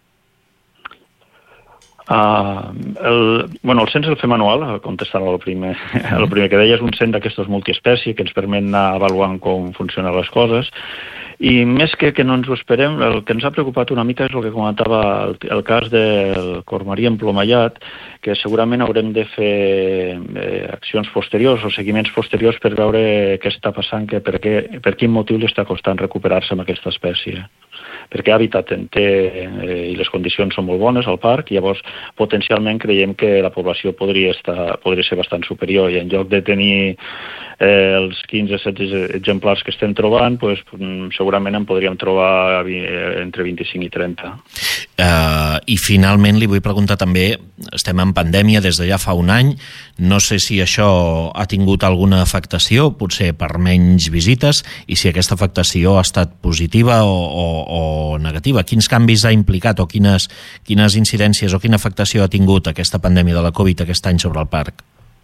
El cens el fem anual, contestant el primer que deia, és un cens d'aquestes multiespècies que ens permet anar avaluant com funcionen les coses, i més que no ens ho esperem, el que ens ha preocupat una mica és el que comentava el cas del cormorí emplomallat, que segurament haurem de fer accions posteriors o seguiments posteriors per veure què està passant, per quin motiu li està costant recuperar-se amb aquesta espècie. Perquè hàbitat en té i les condicions són molt bones al parc, i llavors potencialment creiem que la població podria ser bastant superior, i en lloc de tenir els 15-16 exemplars que estem trobant, doncs, segurament en podríem trobar entre 25 i 30. I finalment li vull preguntar també, estem en pandèmia des de ja fa un any, no sé si això ha tingut alguna afectació, potser per menys visites, i si aquesta afectació ha estat positiva o negativa. Quins canvis ha implicat o quines incidències o quina afectació ha tingut aquesta pandèmia de la Covid aquest any sobre el parc?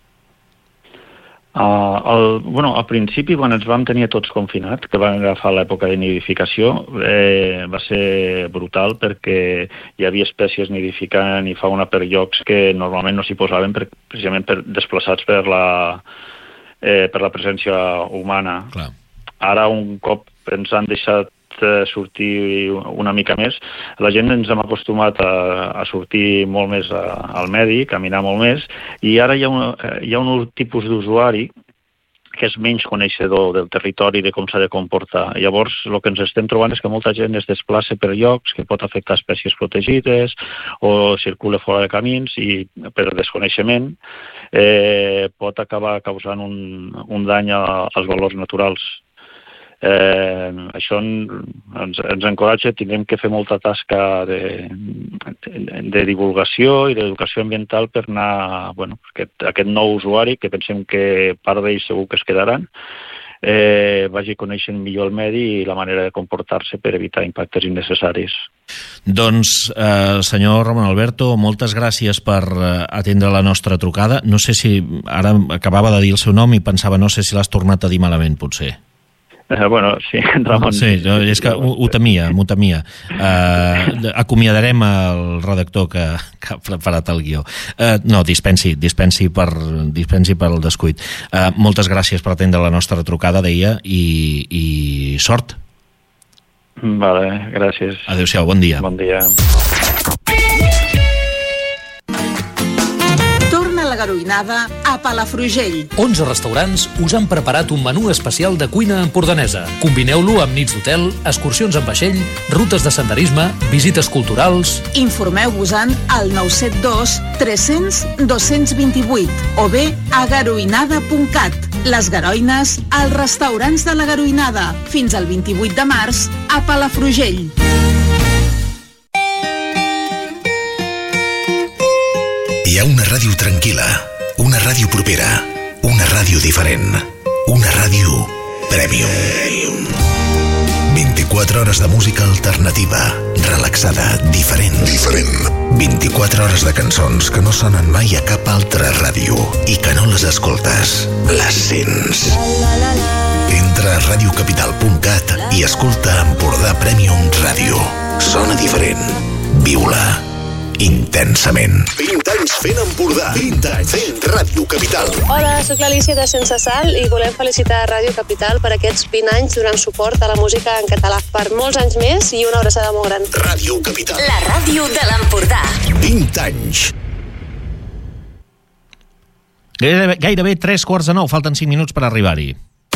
Al principi, quan ens vam tenir tots confinats, que vam agafar l'època de nidificació, va ser brutal perquè hi havia espècies nidificant i fauna per llocs que normalment no s'hi posaven precisament desplaçats per la presència humana. Clar. Ara, un cop ens han deixat sortir una mica més, la gent ens hem acostumat a sortir molt més al medi, caminar molt més, i ara hi ha un tipus d'usuari que és menys coneixedor del territori, de com s'ha de comportar. Llavors, el que ens estem trobant és que molta gent es desplaça per llocs que pot afectar espècies protegides o circula fora de camins i per desconeixement pot acabar causant un dany als valors naturals. Això ens encoratja, tindrem que fer molta tasca de divulgació i d'educació ambiental per anar, aquest nou usuari, que pensem que part d'ells segur que es quedaran, vagi coneixent millor el medi i la manera de comportar-se per evitar impactes innecessaris. Doncs, senyor Ramon Alberto, moltes gràcies per atendre la nostra trucada. No sé si, ara acabava de dir el seu nom i pensava, no sé si l'has tornat a dir malament, potser. Sí, Ramon. Sí, és que m'ho temia. Acomiadarem el redactor que ha preparat el guió. No, dispensi pel descuit. Moltes gràcies per atendre la nostra trucada, deia, i sort. Vale, gràcies. Adéu-siau, bon dia. Bon dia. La garoinada a Palafrugell. 11 restaurants us han preparat un menú especial de cuina empordanesa. Combineu-lo amb nits d'hotel, excursions en vaixell, rutes de senderisme, visites culturals... Informeu-vos-en al 972 300 228 o bé a garoinada.cat. Les Garoines, als restaurants de la Garoinada. Fins al 28 de març a Palafrugell. Hi ha una ràdio tranquil·la, una ràdio propera, una ràdio diferent, una ràdio Premium. 24 hores de música alternativa, relaxada, diferent. 24 hores de cançons que no sonen mai a cap altra ràdio i que no les escoltes, les sents. Entra a radiocapital.cat i escolta Empordà Premium Ràdio. Sona diferent. Viu-la intensament. 20 anys fent Empordà. 20 anys fent Ràdio Capital. Hola, sóc l'Alícia de Sense Sal i volem felicitar Ràdio Capital per aquests 20 anys donant suport a la música en català. Per molts anys més i una abraçada molt gran. Ràdio Capital. La ràdio de l'Empordà. 20 anys. Gairebé 8:45, falten 5 minuts per arribar-hi.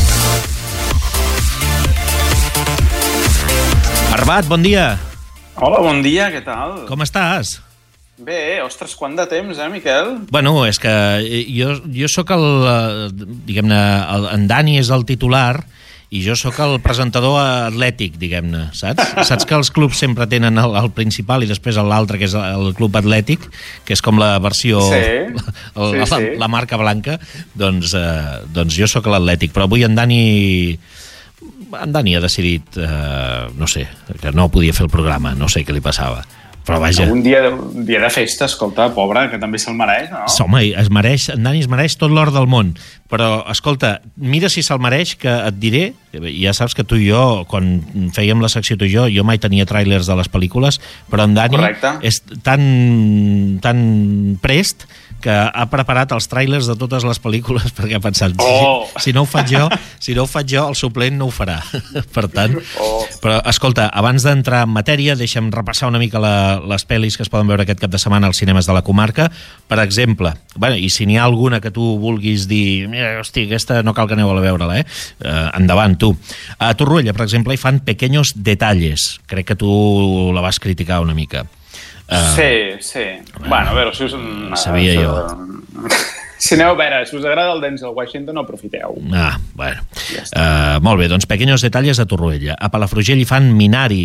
Arbat, bon dia. Hola, bon dia, què tal? Com estàs? Bé, ostres, quant de temps, Miquel? Bueno, és que jo sóc diguem-ne, en Dani és el titular i jo sóc el presentador atlètic, diguem-ne, saps? Saps que els clubs sempre tenen el principal i després l'altre, que és el club atlètic, que és com la versió... Sí. La marca blanca. Doncs jo sóc l'atlètic, però avui en Dani ha decidit, no sé, que no podia fer el programa, no sé què li passava. Però vaja... Un dia de festa, escolta, pobre, que també se'l mereix, no? Home, en Dani es mereix tot l'or del món. Però, escolta, mira si se'l mereix, que et diré, ja saps que tu i jo, quan fèiem la secció tu i jo mai tenia tràilers de les pel·lícules, però en Dani és tan prest que ha preparat els tràilers de totes les pel·lícules perquè ha pensat, si no ho faig jo, el suplent no ho farà. Per tant, però escolta, abans d'entrar en matèria, deixa'm repassar una mica les pel·lis que es poden veure aquest cap de setmana als cinemes de la comarca. Per exemple, i si n'hi ha alguna que tu vulguis dir, mira, hosti, aquesta no cal que aneu a veure-la, endavant, tu. A Torroella, per exemple, hi fan Pequeños Detalles. Crec que tu la vas criticar una mica. Sí. Bueno, a veure, si us... Sabia jo. Si aneu a veure, si us agrada el Denzel Washington, no aprofiteu. Bueno. Molt bé, doncs Pequeños Detalles a Torroella. A Palafrugell hi fan Minari.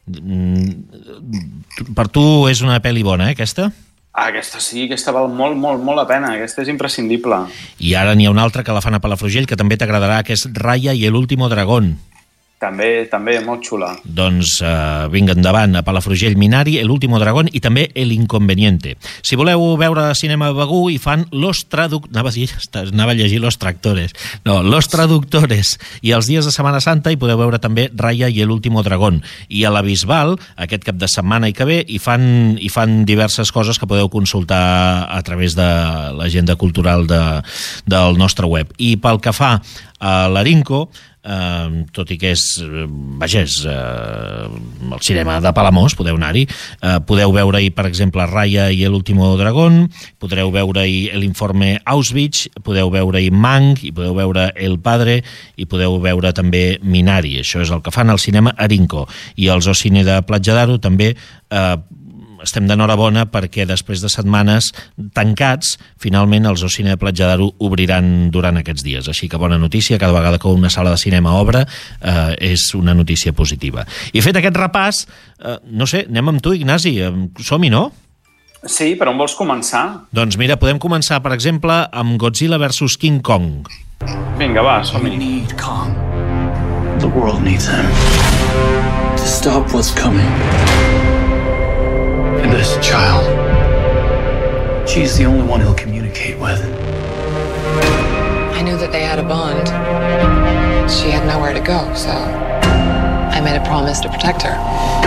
Per tu és una pel·li bona, aquesta? Aquesta sí, aquesta val molt, molt, molt la pena. Aquesta és imprescindible. I ara n'hi ha una altra que la fan a Palafrugell que també t'agradarà, que és Raya y el último dragón. També, molt xula. Doncs vinga, endavant, a Palafrugell, Minari, El último dragón i també El inconveniente. Si voleu veure cinema Begú, hi fan Los Traductores. Anava a llegir Los Tractores. No, Los Traductores. I els dies de Setmana Santa hi podeu veure també Raya y el último dragón. I a la Bisbal, aquest cap de setmana i que ve, hi fan diverses coses que podeu consultar a través de l'agenda cultural del nostre web. I pel que fa a l'Arinco, tot i que és el cinema de Palamós, podeu anar-hi, podeu veure-hi, per exemple, Raya y el último dragón, podreu veure-hi El informe Auschwitz, podeu veure-hi Mank, i podeu veure El padre, i podeu veure també Minari. Això és el que fan al cinema Arinco. I al Zoocine de Platja d'Aro també estem d'enhorabona perquè després de setmanes tancats, finalment els Zoocine de Platja d'Aro obriran durant aquests dies. Així que bona notícia, cada vegada que una sala de cinema obre és una notícia positiva. I fet aquest repàs, no sé, anem amb tu, Ignasi, som-hi, no? Sí, per on vols començar? Doncs mira, podem començar, per exemple, amb Godzilla vs King Kong. Vinga, va, som-hi. We need Kong. The world needs him. To stop what's coming. And this child, she's the only one he'll communicate with. I knew that they had a bond. She had nowhere to go, so I made a promise to protect her.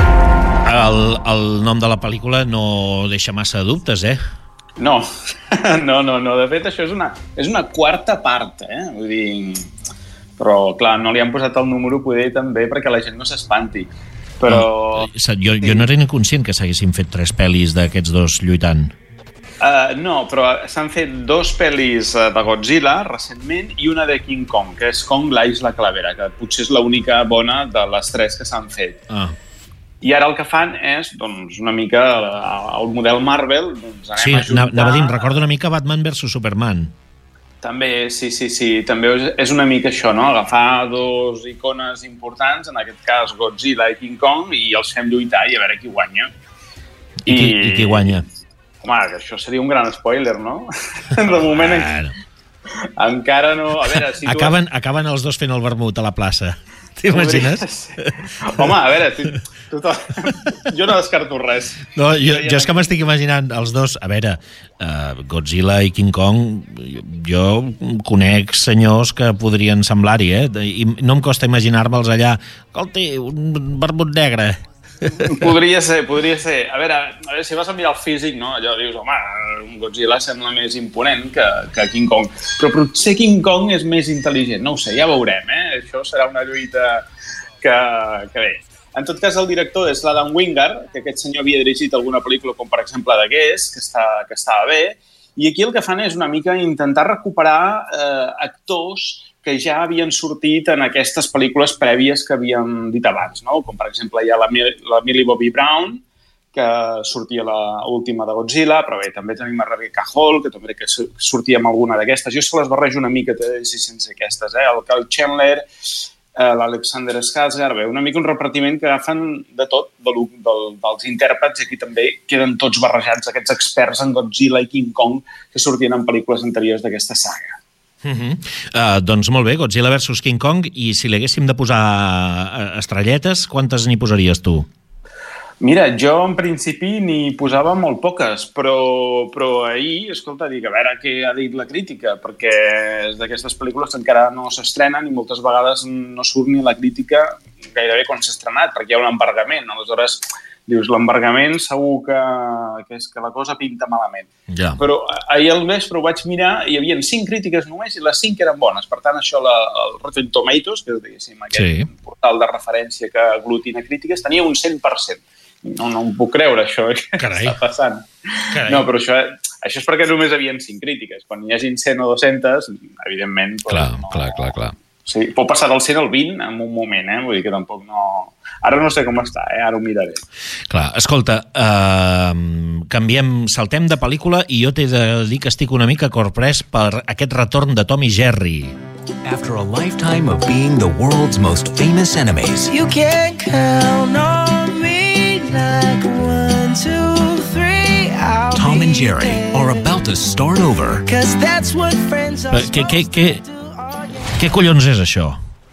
El nom de la pel·lícula no deixa massa dubtes, No. De fet, això és una quarta part, Vull dir... Però, clar, no li han posat el número poder també perquè la gent no s'espanti. Però... Jo no era ni conscient que s'haguessin fet 3 pel·lis d'aquests dos lluitant. No, però s'han fet 2 pel·lis de Godzilla recentment i una de King Kong, que és Kong la Isla Calavera, que potser és l'única bona de les 3 que s'han fet. I ara el que fan és, doncs, una mica el model Marvel, doncs anem a juntar... Anava a dir, recordo una mica Batman vs Superman. També, sí. També és una mica això, no? Agafar 2 icones importants, en aquest cas Godzilla i King Kong, i els fem lluitar i a veure qui guanya. I qui guanya? Home, que això seria un gran spoiler, no? De moment encara no... A veure, si acaben els dos fent el vermut a la plaça. T'imagines? Home, a veure, jo no descarto res. No, jo és que m'estic imaginant els dos. A veure, Godzilla i King Kong, jo conec senyors que podrien semblar-hi, i no em costa imaginar-me'ls allà. Escolti, un barbut negre. Podria ser. A veure, si vas a mirar el físic, no? Allò dius, home, un Godzilla sembla més imponent que King Kong. Però potser King Kong és més intel·ligent. No ho sé, ja veurem, Això serà una lluita que bé. En tot cas, el director és l'Adam Wingard, que aquest senyor havia dirigit alguna pel·lícula com, per exemple, The Guest, que estava bé. I aquí el que fan és una mica intentar recuperar actors que ja havien sortit en aquestes pel·lícules prèvies que havíem dit abans, no? Com, per exemple, hi ha la Millie Bobby Brown, que sortia l'última de Godzilla, però bé, també tenim a Rebecca Hall, que també que sortia amb alguna d'aquestes. Jo se les barrejo una mica sense aquestes, el Kyle Chandler, l'Alexander Skarsgård, una mica un repartiment que agafen de tot, dels intèrprets, i aquí també queden tots barrejats, aquests experts en Godzilla i King Kong que sortien en pel·lícules anteriors d'aquesta saga. Doncs molt bé, Godzilla vs King Kong, i si li haguéssim de posar estrelletes, quantes n'hi posaries tu? Mira, jo en principi n'hi posava molt poques, però ahir, escolta, dic, a veure què ha dit la crítica, perquè és d'aquestes pel·lícules que encara no s'estrenen i moltes vegades no surt ni la crítica gairebé quan s'ha estrenat, perquè hi ha un embargament. Aleshores, dius, l'embargament segur que la cosa pinta malament. Ja. Però ahir al vespre ho vaig mirar i hi havia 5 crítiques només i les 5 eren bones. Per tant, això, el Rotten Tomatoes, que és, diguéssim, aquest portal de referència que aglutina crítiques, tenia un 100%. No em puc creure, això, que està passant. Carai. No, però això és perquè només havien 5 crítiques. Quan hi hagin 100 o 200, evidentment... Clar. Sí, pot passar del 100 al 20 en un moment, vull dir que tampoc no... Ara no sé com està, ara ho miraré. Clar, escolta, saltem de pel·lícula i jo t'he de dir que estic una mica corprès per aquest retorn de Tom i Jerry. After a lifetime of being the world's most famous enemies, you can count on me like 1, 2, 3, Tom and Jerry are about to start over. 'Cause that's what friends are supposed to do. Què collons és això?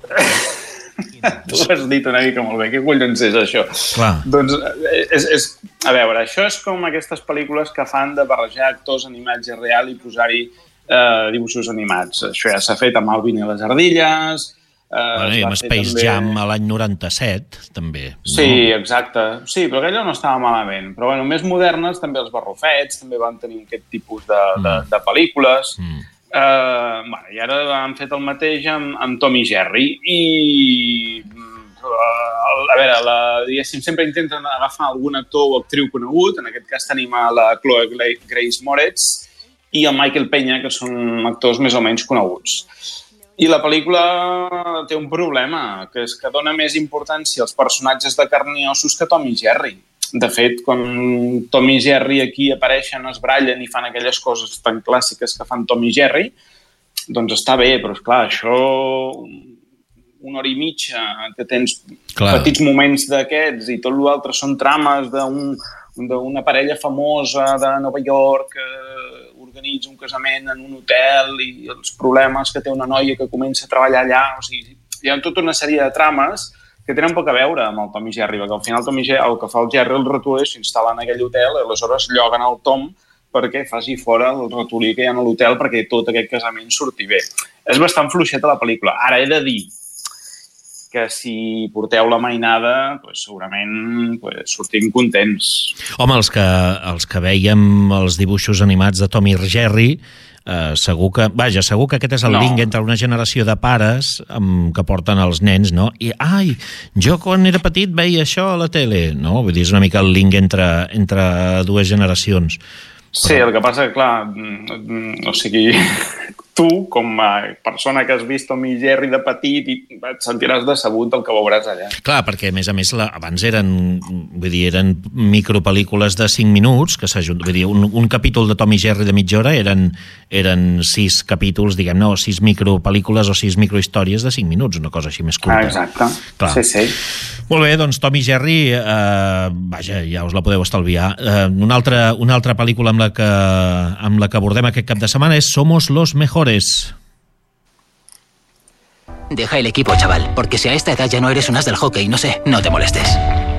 Tu ho has dit una mica molt bé. Què collons és això? Clar. Doncs, a veure, això és com aquestes pel·lícules que fan de barrejar actors en imatge real i posar-hi dibuixos animats. Això ja s'ha fet amb Alvin i les ardilles... I amb Space Jam a l'any 97, també. Sí, exacte. Sí, però aquella no estava malament. Però, bueno, més modernes, també els Barrufets, també van tenir aquest tipus de pel·lícules. I ara han fet el mateix amb Tom i Jerry. I, a veure, diguéssim, sempre intenten agafar algun actor o actriu conegut. En aquest cas tenim a la Chloe Grace Moretz i el Michael Peña, que són actors més o menys coneguts. I la pel·lícula té un problema, que és que dona més importància als personatges de carn i ossos que Tom i Jerry. De fet, quan Tom i Jerry aquí apareixen, es barallen i fan aquelles coses tan clàssiques que fan Tom i Jerry, doncs està bé, però esclar, això, una hora i mitja, que tens petits moments d'aquests i tot l'altre són trames d'una parella famosa de Nova York que organitza un casament en un hotel i els problemes que té una noia que comença a treballar allà. O sigui, hi ha tota una sèrie de trames que tenen poc a veure amb el Tom i Jerry, perquè al final el que fa el Jerry el ratolí és s'instal·la en aquell hotel i aleshores lloguen el Tom perquè faci fora el ratolí que hi ha a l'hotel perquè tot aquest casament surti bé. És bastant fluixeta la pel·lícula. Ara he de dir que si porteu la mainada, segurament sortim contents. Home, els que vèiem els dibuixos animats de Tom i Jerry, segur que aquest és el link entre una generació de pares que porten els nens, no? I, jo quan era petit veia això a la tele, no? Vull dir, és una mica el link entre dues generacions. Sí, el que passa que, clar, o sigui, tu, com a persona que has vist Tom i Jerry de petit, et sentiràs decebut del que veuràs allà. Clar, perquè, a més, abans eren micropel·lícules de 5 minuts, que s'ajunten. Vull dir, un capítol de Tom i Jerry de mitja hora eren 6 capítols, diguem-ne, o 6 micropel·lícules o 6 microhistòries de 5 minuts, una cosa així més curta. Exacte, clar. Sí. Molt bé, doncs Tom i Jerry, ja us la podeu estalviar. Una altra pel·lícula amb la que abordem aquest cap de setmana és Somos los Mejores. Deja el equipo, chaval, porque si a esta edad ya no eres un as del hockey, no sé, no te molestes.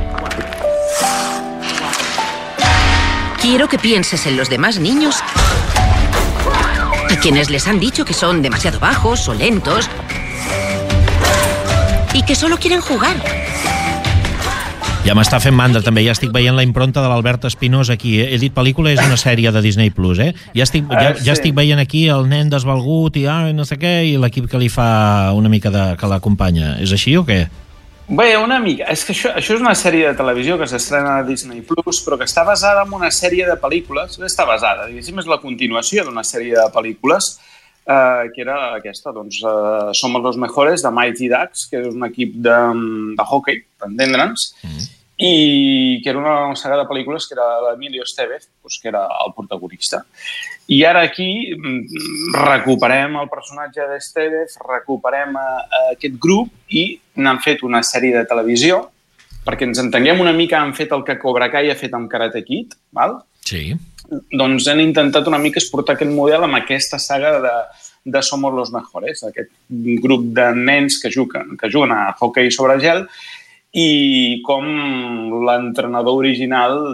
Quiero que pienses en los demás niños a quienes les han dicho que son demasiado bajos o lentos y que solo quieren jugar. Ja m'està fent mandra, també. Ja estic veient la impronta de l'Albert Espinós aquí. He dit pel·lícula, és una sèrie de Disney Plus, eh? Ja estic veient aquí el nen desvalgut i no sé què, i l'equip que li fa una mica que l'acompanya. És així o què? Bé, una mica. És que això és una sèrie de televisió que s'estrena a Disney Plus, però que està basada en una sèrie de pel·lícules. Està basada, diguéssim, és la continuació d'una sèrie de pel·lícules que era aquesta, doncs, Somos los Mejores, de Mighty Ducks, que és un equip de hockey, per entendre'ns, i que era una saga de pel·lícules que era l'Emilio Estevez, que era el protagonista. I ara aquí recuperem el personatge d'Estevez, recuperem aquest grup i n'han fet una sèrie de televisió, perquè ens entenguem una mica, han fet el que Cobra Kai ha fet amb Karate Kid, val? Sí. Doncs han intentat una mica exportar aquest model amb aquesta saga de Somos los Mejores, aquest grup de nens que juguen a hoquei sobre gel, i com l'entrenador original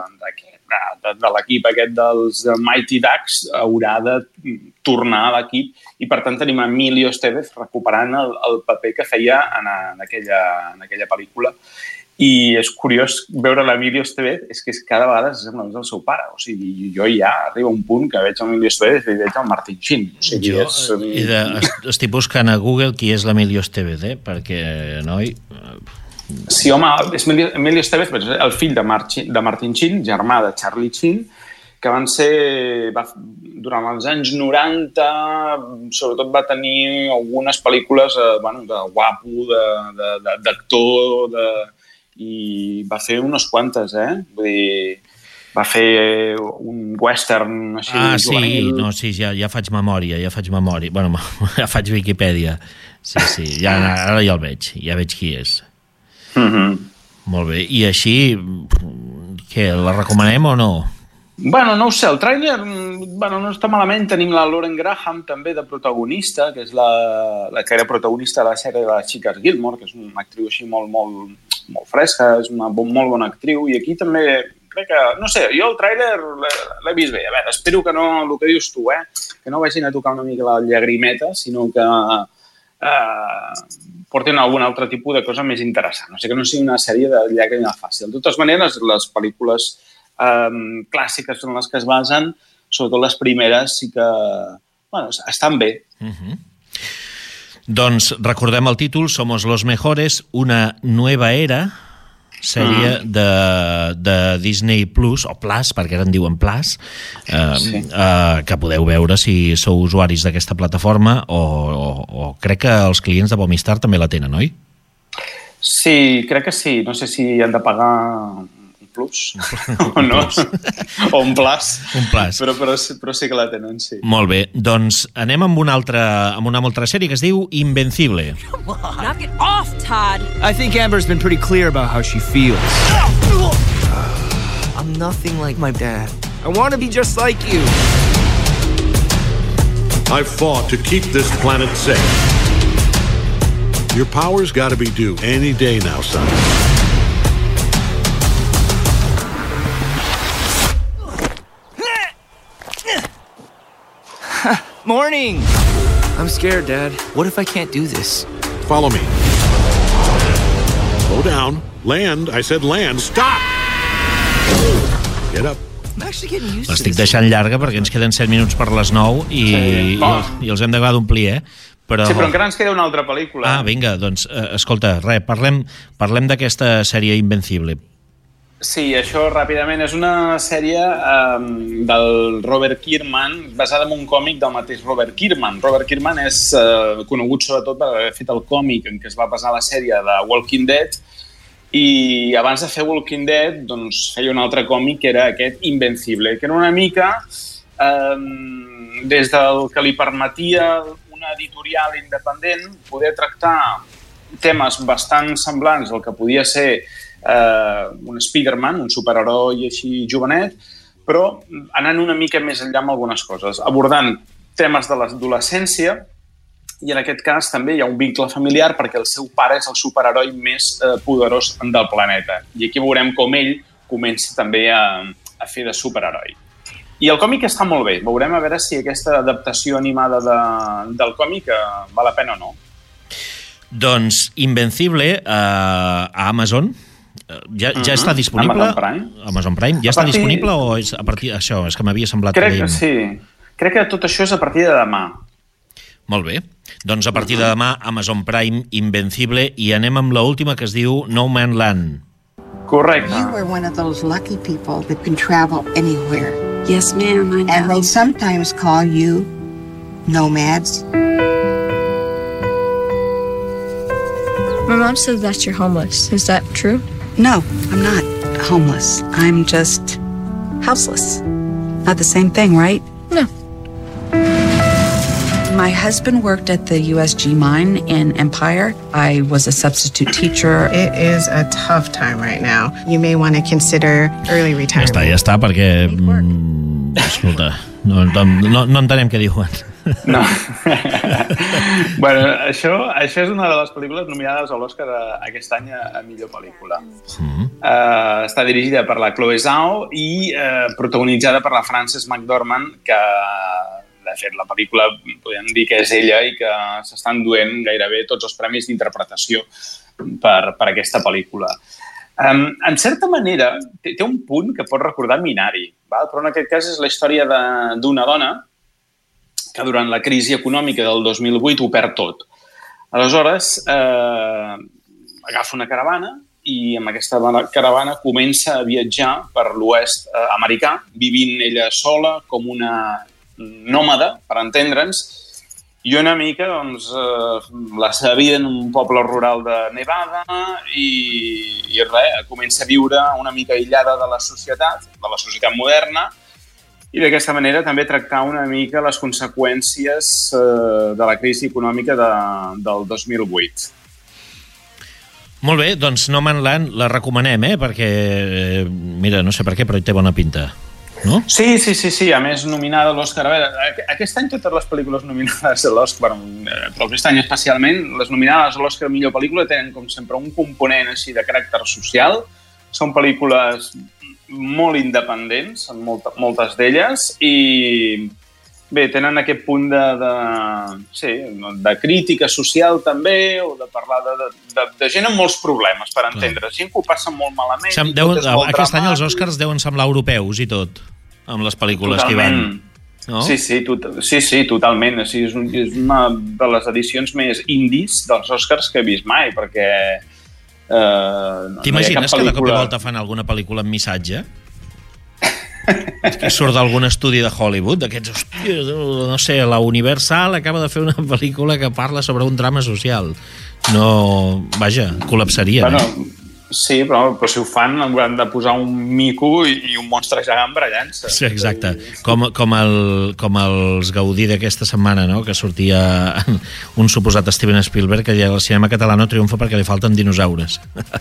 de l'equip aquest dels Mighty Ducks haurà de tornar a l'equip, i per tant tenim Emilio Estevez recuperant el paper que feia en aquella pel·lícula. I és curiós veure l'Emilio Estevez, és que cada vegada sembla més el seu pare. O sigui, jo ja arriba un punt que veig l'Emilio Estevez i veig el Martin Sheen. O sigui, estic buscant a Google qui és l'Emilio Estevez, perquè, noi... Sí, home, és Emilio Estevez, el fill de Martin Sheen, germà de Charlie Sheen, que van ser, durant els anys 90, sobretot va tenir algunes pel·lícules de guapo, d'actor, i va fer unes quantes, Vull dir, va fer un western així juvenil. Sí, ja faig memòria. Bueno, ja faig Wikipedia. Sí, ara ja el veig, ja veig qui és. Molt bé, i així, què, la recomanem o no? Bueno, no ho sé, el tràiler no està malament. Tenim la Lauren Graham també de protagonista, que és la que era protagonista de la sèrie de les Xiques Gilmore, que és una actriu així molt fresca, és una molt bona actriu, i aquí també crec que, no sé, jo el tràiler l'he vist bé. A veure, espero que no, el que dius tu, que no vagin a tocar una mica la llagrimeta, sinó que portin algun altre tipus de cosa més interessant. O sigui, que no sigui una sèrie de llàgrima fàcil. De totes maneres, les pel·lícules clàssiques en les que es basen, sobretot les primeres, sí que estan bé. Doncs recordem el títol, Somos los Mejores, una nueva era, sèrie de Disney Plus, o Plus, perquè ara en diuen Plus, que podeu veure si sou usuaris d'aquesta plataforma, o crec que els clients de Movistar també la tenen, oi? Sí, crec que sí. No sé si han de pagar Plus o no, o un Plus. Però sí que la tenen, sí. Molt bé, doncs anem amb una altra sèrie que es diu Invencible. Knock it off, Todd. I think Amber's been pretty clear about how she feels. I'm nothing like my dad. I want to be just like you. I've fought to keep this planet safe. Your power's got to be due any day now, son. Morning! I'm scared, Dad. What if I can't do this? Follow me. Slow down. Land. I said land. Stop! Get up. I'm actually getting used to L'estic deixant llarga perquè ens queden 7 minuts per les 9 i els hem d'acabar d'omplir, Però... Sí, però encara ens queda una altra pel·lícula. Vinga, doncs, escolta, parlem d'aquesta sèrie Invencible. Sí, això ràpidament és una sèrie del Robert Kirkman, basada en un còmic del mateix Robert Kirkman. Robert Kirkman és conegut sobretot per haver fet el còmic en què es va basar la sèrie de Walking Dead, i abans de fer Walking Dead doncs, feia un altre còmic que era aquest Invencible, que era una mica des del que li permetia una editorial independent poder tractar temes bastant semblants al que podia ser un Spider-Man, un superheroi així jovenet, però anant una mica més enllà amb algunes coses, abordant temes de l'adolescència i en aquest cas també hi ha un vincle familiar perquè el seu pare és el superheroi més poderós del planeta. I aquí veurem com ell comença també a fer de superheroi. I el còmic està molt bé. Veurem a veure si aquesta adaptació animada del còmic val la pena o no. Doncs Invencible a Amazon ja està disponible? Amazon Prime. Ja està disponible o és a partir d'això? És que m'havia semblat... Crec que sí. Crec que tot això és a partir de demà. Molt bé. Doncs a partir de demà, Amazon Prime, Invencible, i anem amb l'última que es diu No Man's Land. Correcte. You are one of those lucky people that can travel anywhere. Yes, ma'am, I know. And they sometimes call you nomads. My mom says that you're homeless. Is that true? No, I'm not homeless. I'm just houseless. Not the same thing, right? No. My husband worked at the USG mine in Empire. I was a substitute teacher. It is a tough time right now. You may want to consider early retirement. Ja està, perquè... escolta, no entenem què diuen. No. Bueno, això és una de les pel·lícules nominades a l'Oscar aquest any a millor pel·lícula. Està dirigida per la Chloe Zhao i protagonitzada per la Frances McDormand, que de fet la pel·lícula podem dir que és ella i que s'estan duent gairebé tots els premis d'interpretació per aquesta pel·lícula. En certa manera, té un punt que pot recordar Minari, però en aquest cas és la història d'una dona que durant la crisi econòmica del 2008 ho perd tot. Aleshores, agafa una caravana i amb aquesta caravana comença a viatjar per l'oest americà, vivint ella sola com una nòmada, per entendre'ns, i una mica la seva vida en un poble rural de Nevada i res, comença a viure una mica aïllada de la societat moderna, i d'aquesta manera també tractar una mica les conseqüències de la crisi econòmica del 2008. Molt bé, doncs No Man's Land la recomanem, perquè, mira, no sé per què, però hi té bona pinta. No? Sí, a més nominada a l'Oscar. A veure, aquest any totes les pel·lícules nominades a l'Oscar, però aquest any especialment, les nominades a l'Oscar millor pel·lícula tenen com sempre un component així de caràcter social. Són pel·lícules molt independents, moltes d'elles, i bé, tenen aquest punt de crítica social també, o de parlar de gent amb molts problemes, per entendre. Gent que ho passa molt malament. Aquest any els Oscars deuen semblar europeus i tot, amb les pel·lícules que hi van. No? Sí, totalment. És una de les edicions més indies dels Oscars que he vist mai, perquè t'imagines que de cop i volta fan alguna pel·lícula amb missatge? Que surt d'algun estudi de Hollywood, d'aquests, hòstia, no sé, la Universal acaba de fer una pel·lícula que parla sobre un drama social. No, vaja, col·lapsaria. Sí, però si ho fan hauran de posar un mico i un monstre gegant barallant-se. Sí, exacte. Com els Gaudí d'aquesta setmana, no? Que sortia un suposat Steven Spielberg que el cinema català no triomfa perquè li falten dinosaures.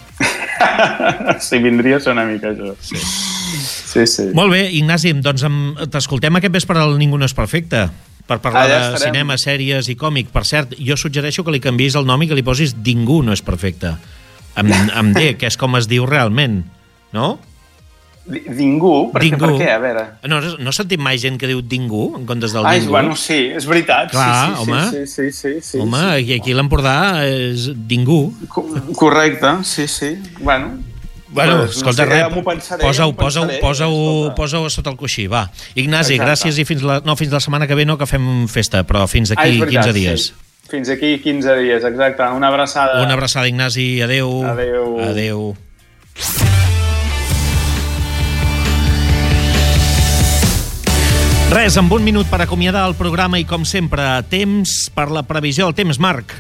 Sí, vindria a ser una mica això. Sí. Molt bé, Ignasi, doncs t'escoltem aquest vespre al Ningú no és perfecte per parlar de cinema, sèries i còmic. Per cert, jo suggereixo que li canviïs el nom i que li posis Dingú no és perfecte. Amb D, que és com es diu realment, no? Dingú? Per què? A veure... No sentim mai gent que diu Dingú en comptes del Dingú? Bueno, sí, és veritat. Clar, home. Sí. Home, aquí a l'Empordà és Dingú. Correcte, sí. Bueno, escolta, posa-ho sota el coixí, va. Ignasi, gràcies i fins la setmana que ve, no que fem festa, però fins d'aquí 15 dies. Fins aquí 15 dies, exacte. Una abraçada. Una abraçada, Ignasi. Adéu. Adéu. Res, amb un minut per acomiadar el programa i, com sempre, temps per la previsió del temps. Marc.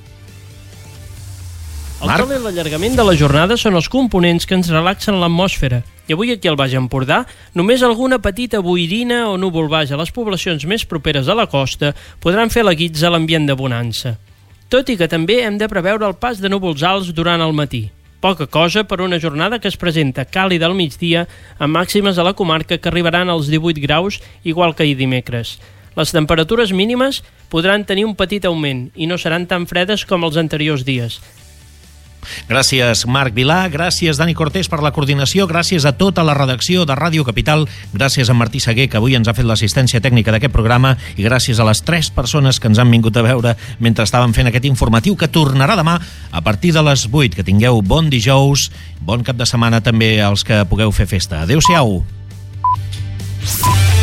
El sol i l'allargament de la jornada són els components que ens relaxen l'atmosfera. I avui aquí al Baix Empordà, només alguna petita boirina o núvol baix a les poblacions més properes a la costa podran fer la guitza a l'ambient de bonança. Tot i que també hem de preveure el pas de núvols alts durant el matí. Poca cosa per una jornada que es presenta càlida al migdia, amb màximes a la comarca que arribaran als 18 graus, igual que ahir dimecres. Les temperatures mínimes podran tenir un petit augment i no seran tan fredes com els anteriors dies. Gràcies, Marc Vilà, gràcies, Dani Cortés, per la coordinació, gràcies a tota la redacció de Ràdio Capital, gràcies a Martí Seguer, que avui ens ha fet l'assistència tècnica d'aquest programa, i gràcies a les 3 persones que ens han vingut a veure mentre estàvem fent aquest informatiu, que tornarà demà a partir de les 8. Que tingueu bon dijous, bon cap de setmana també als que pugueu fer festa. Adéu-siau.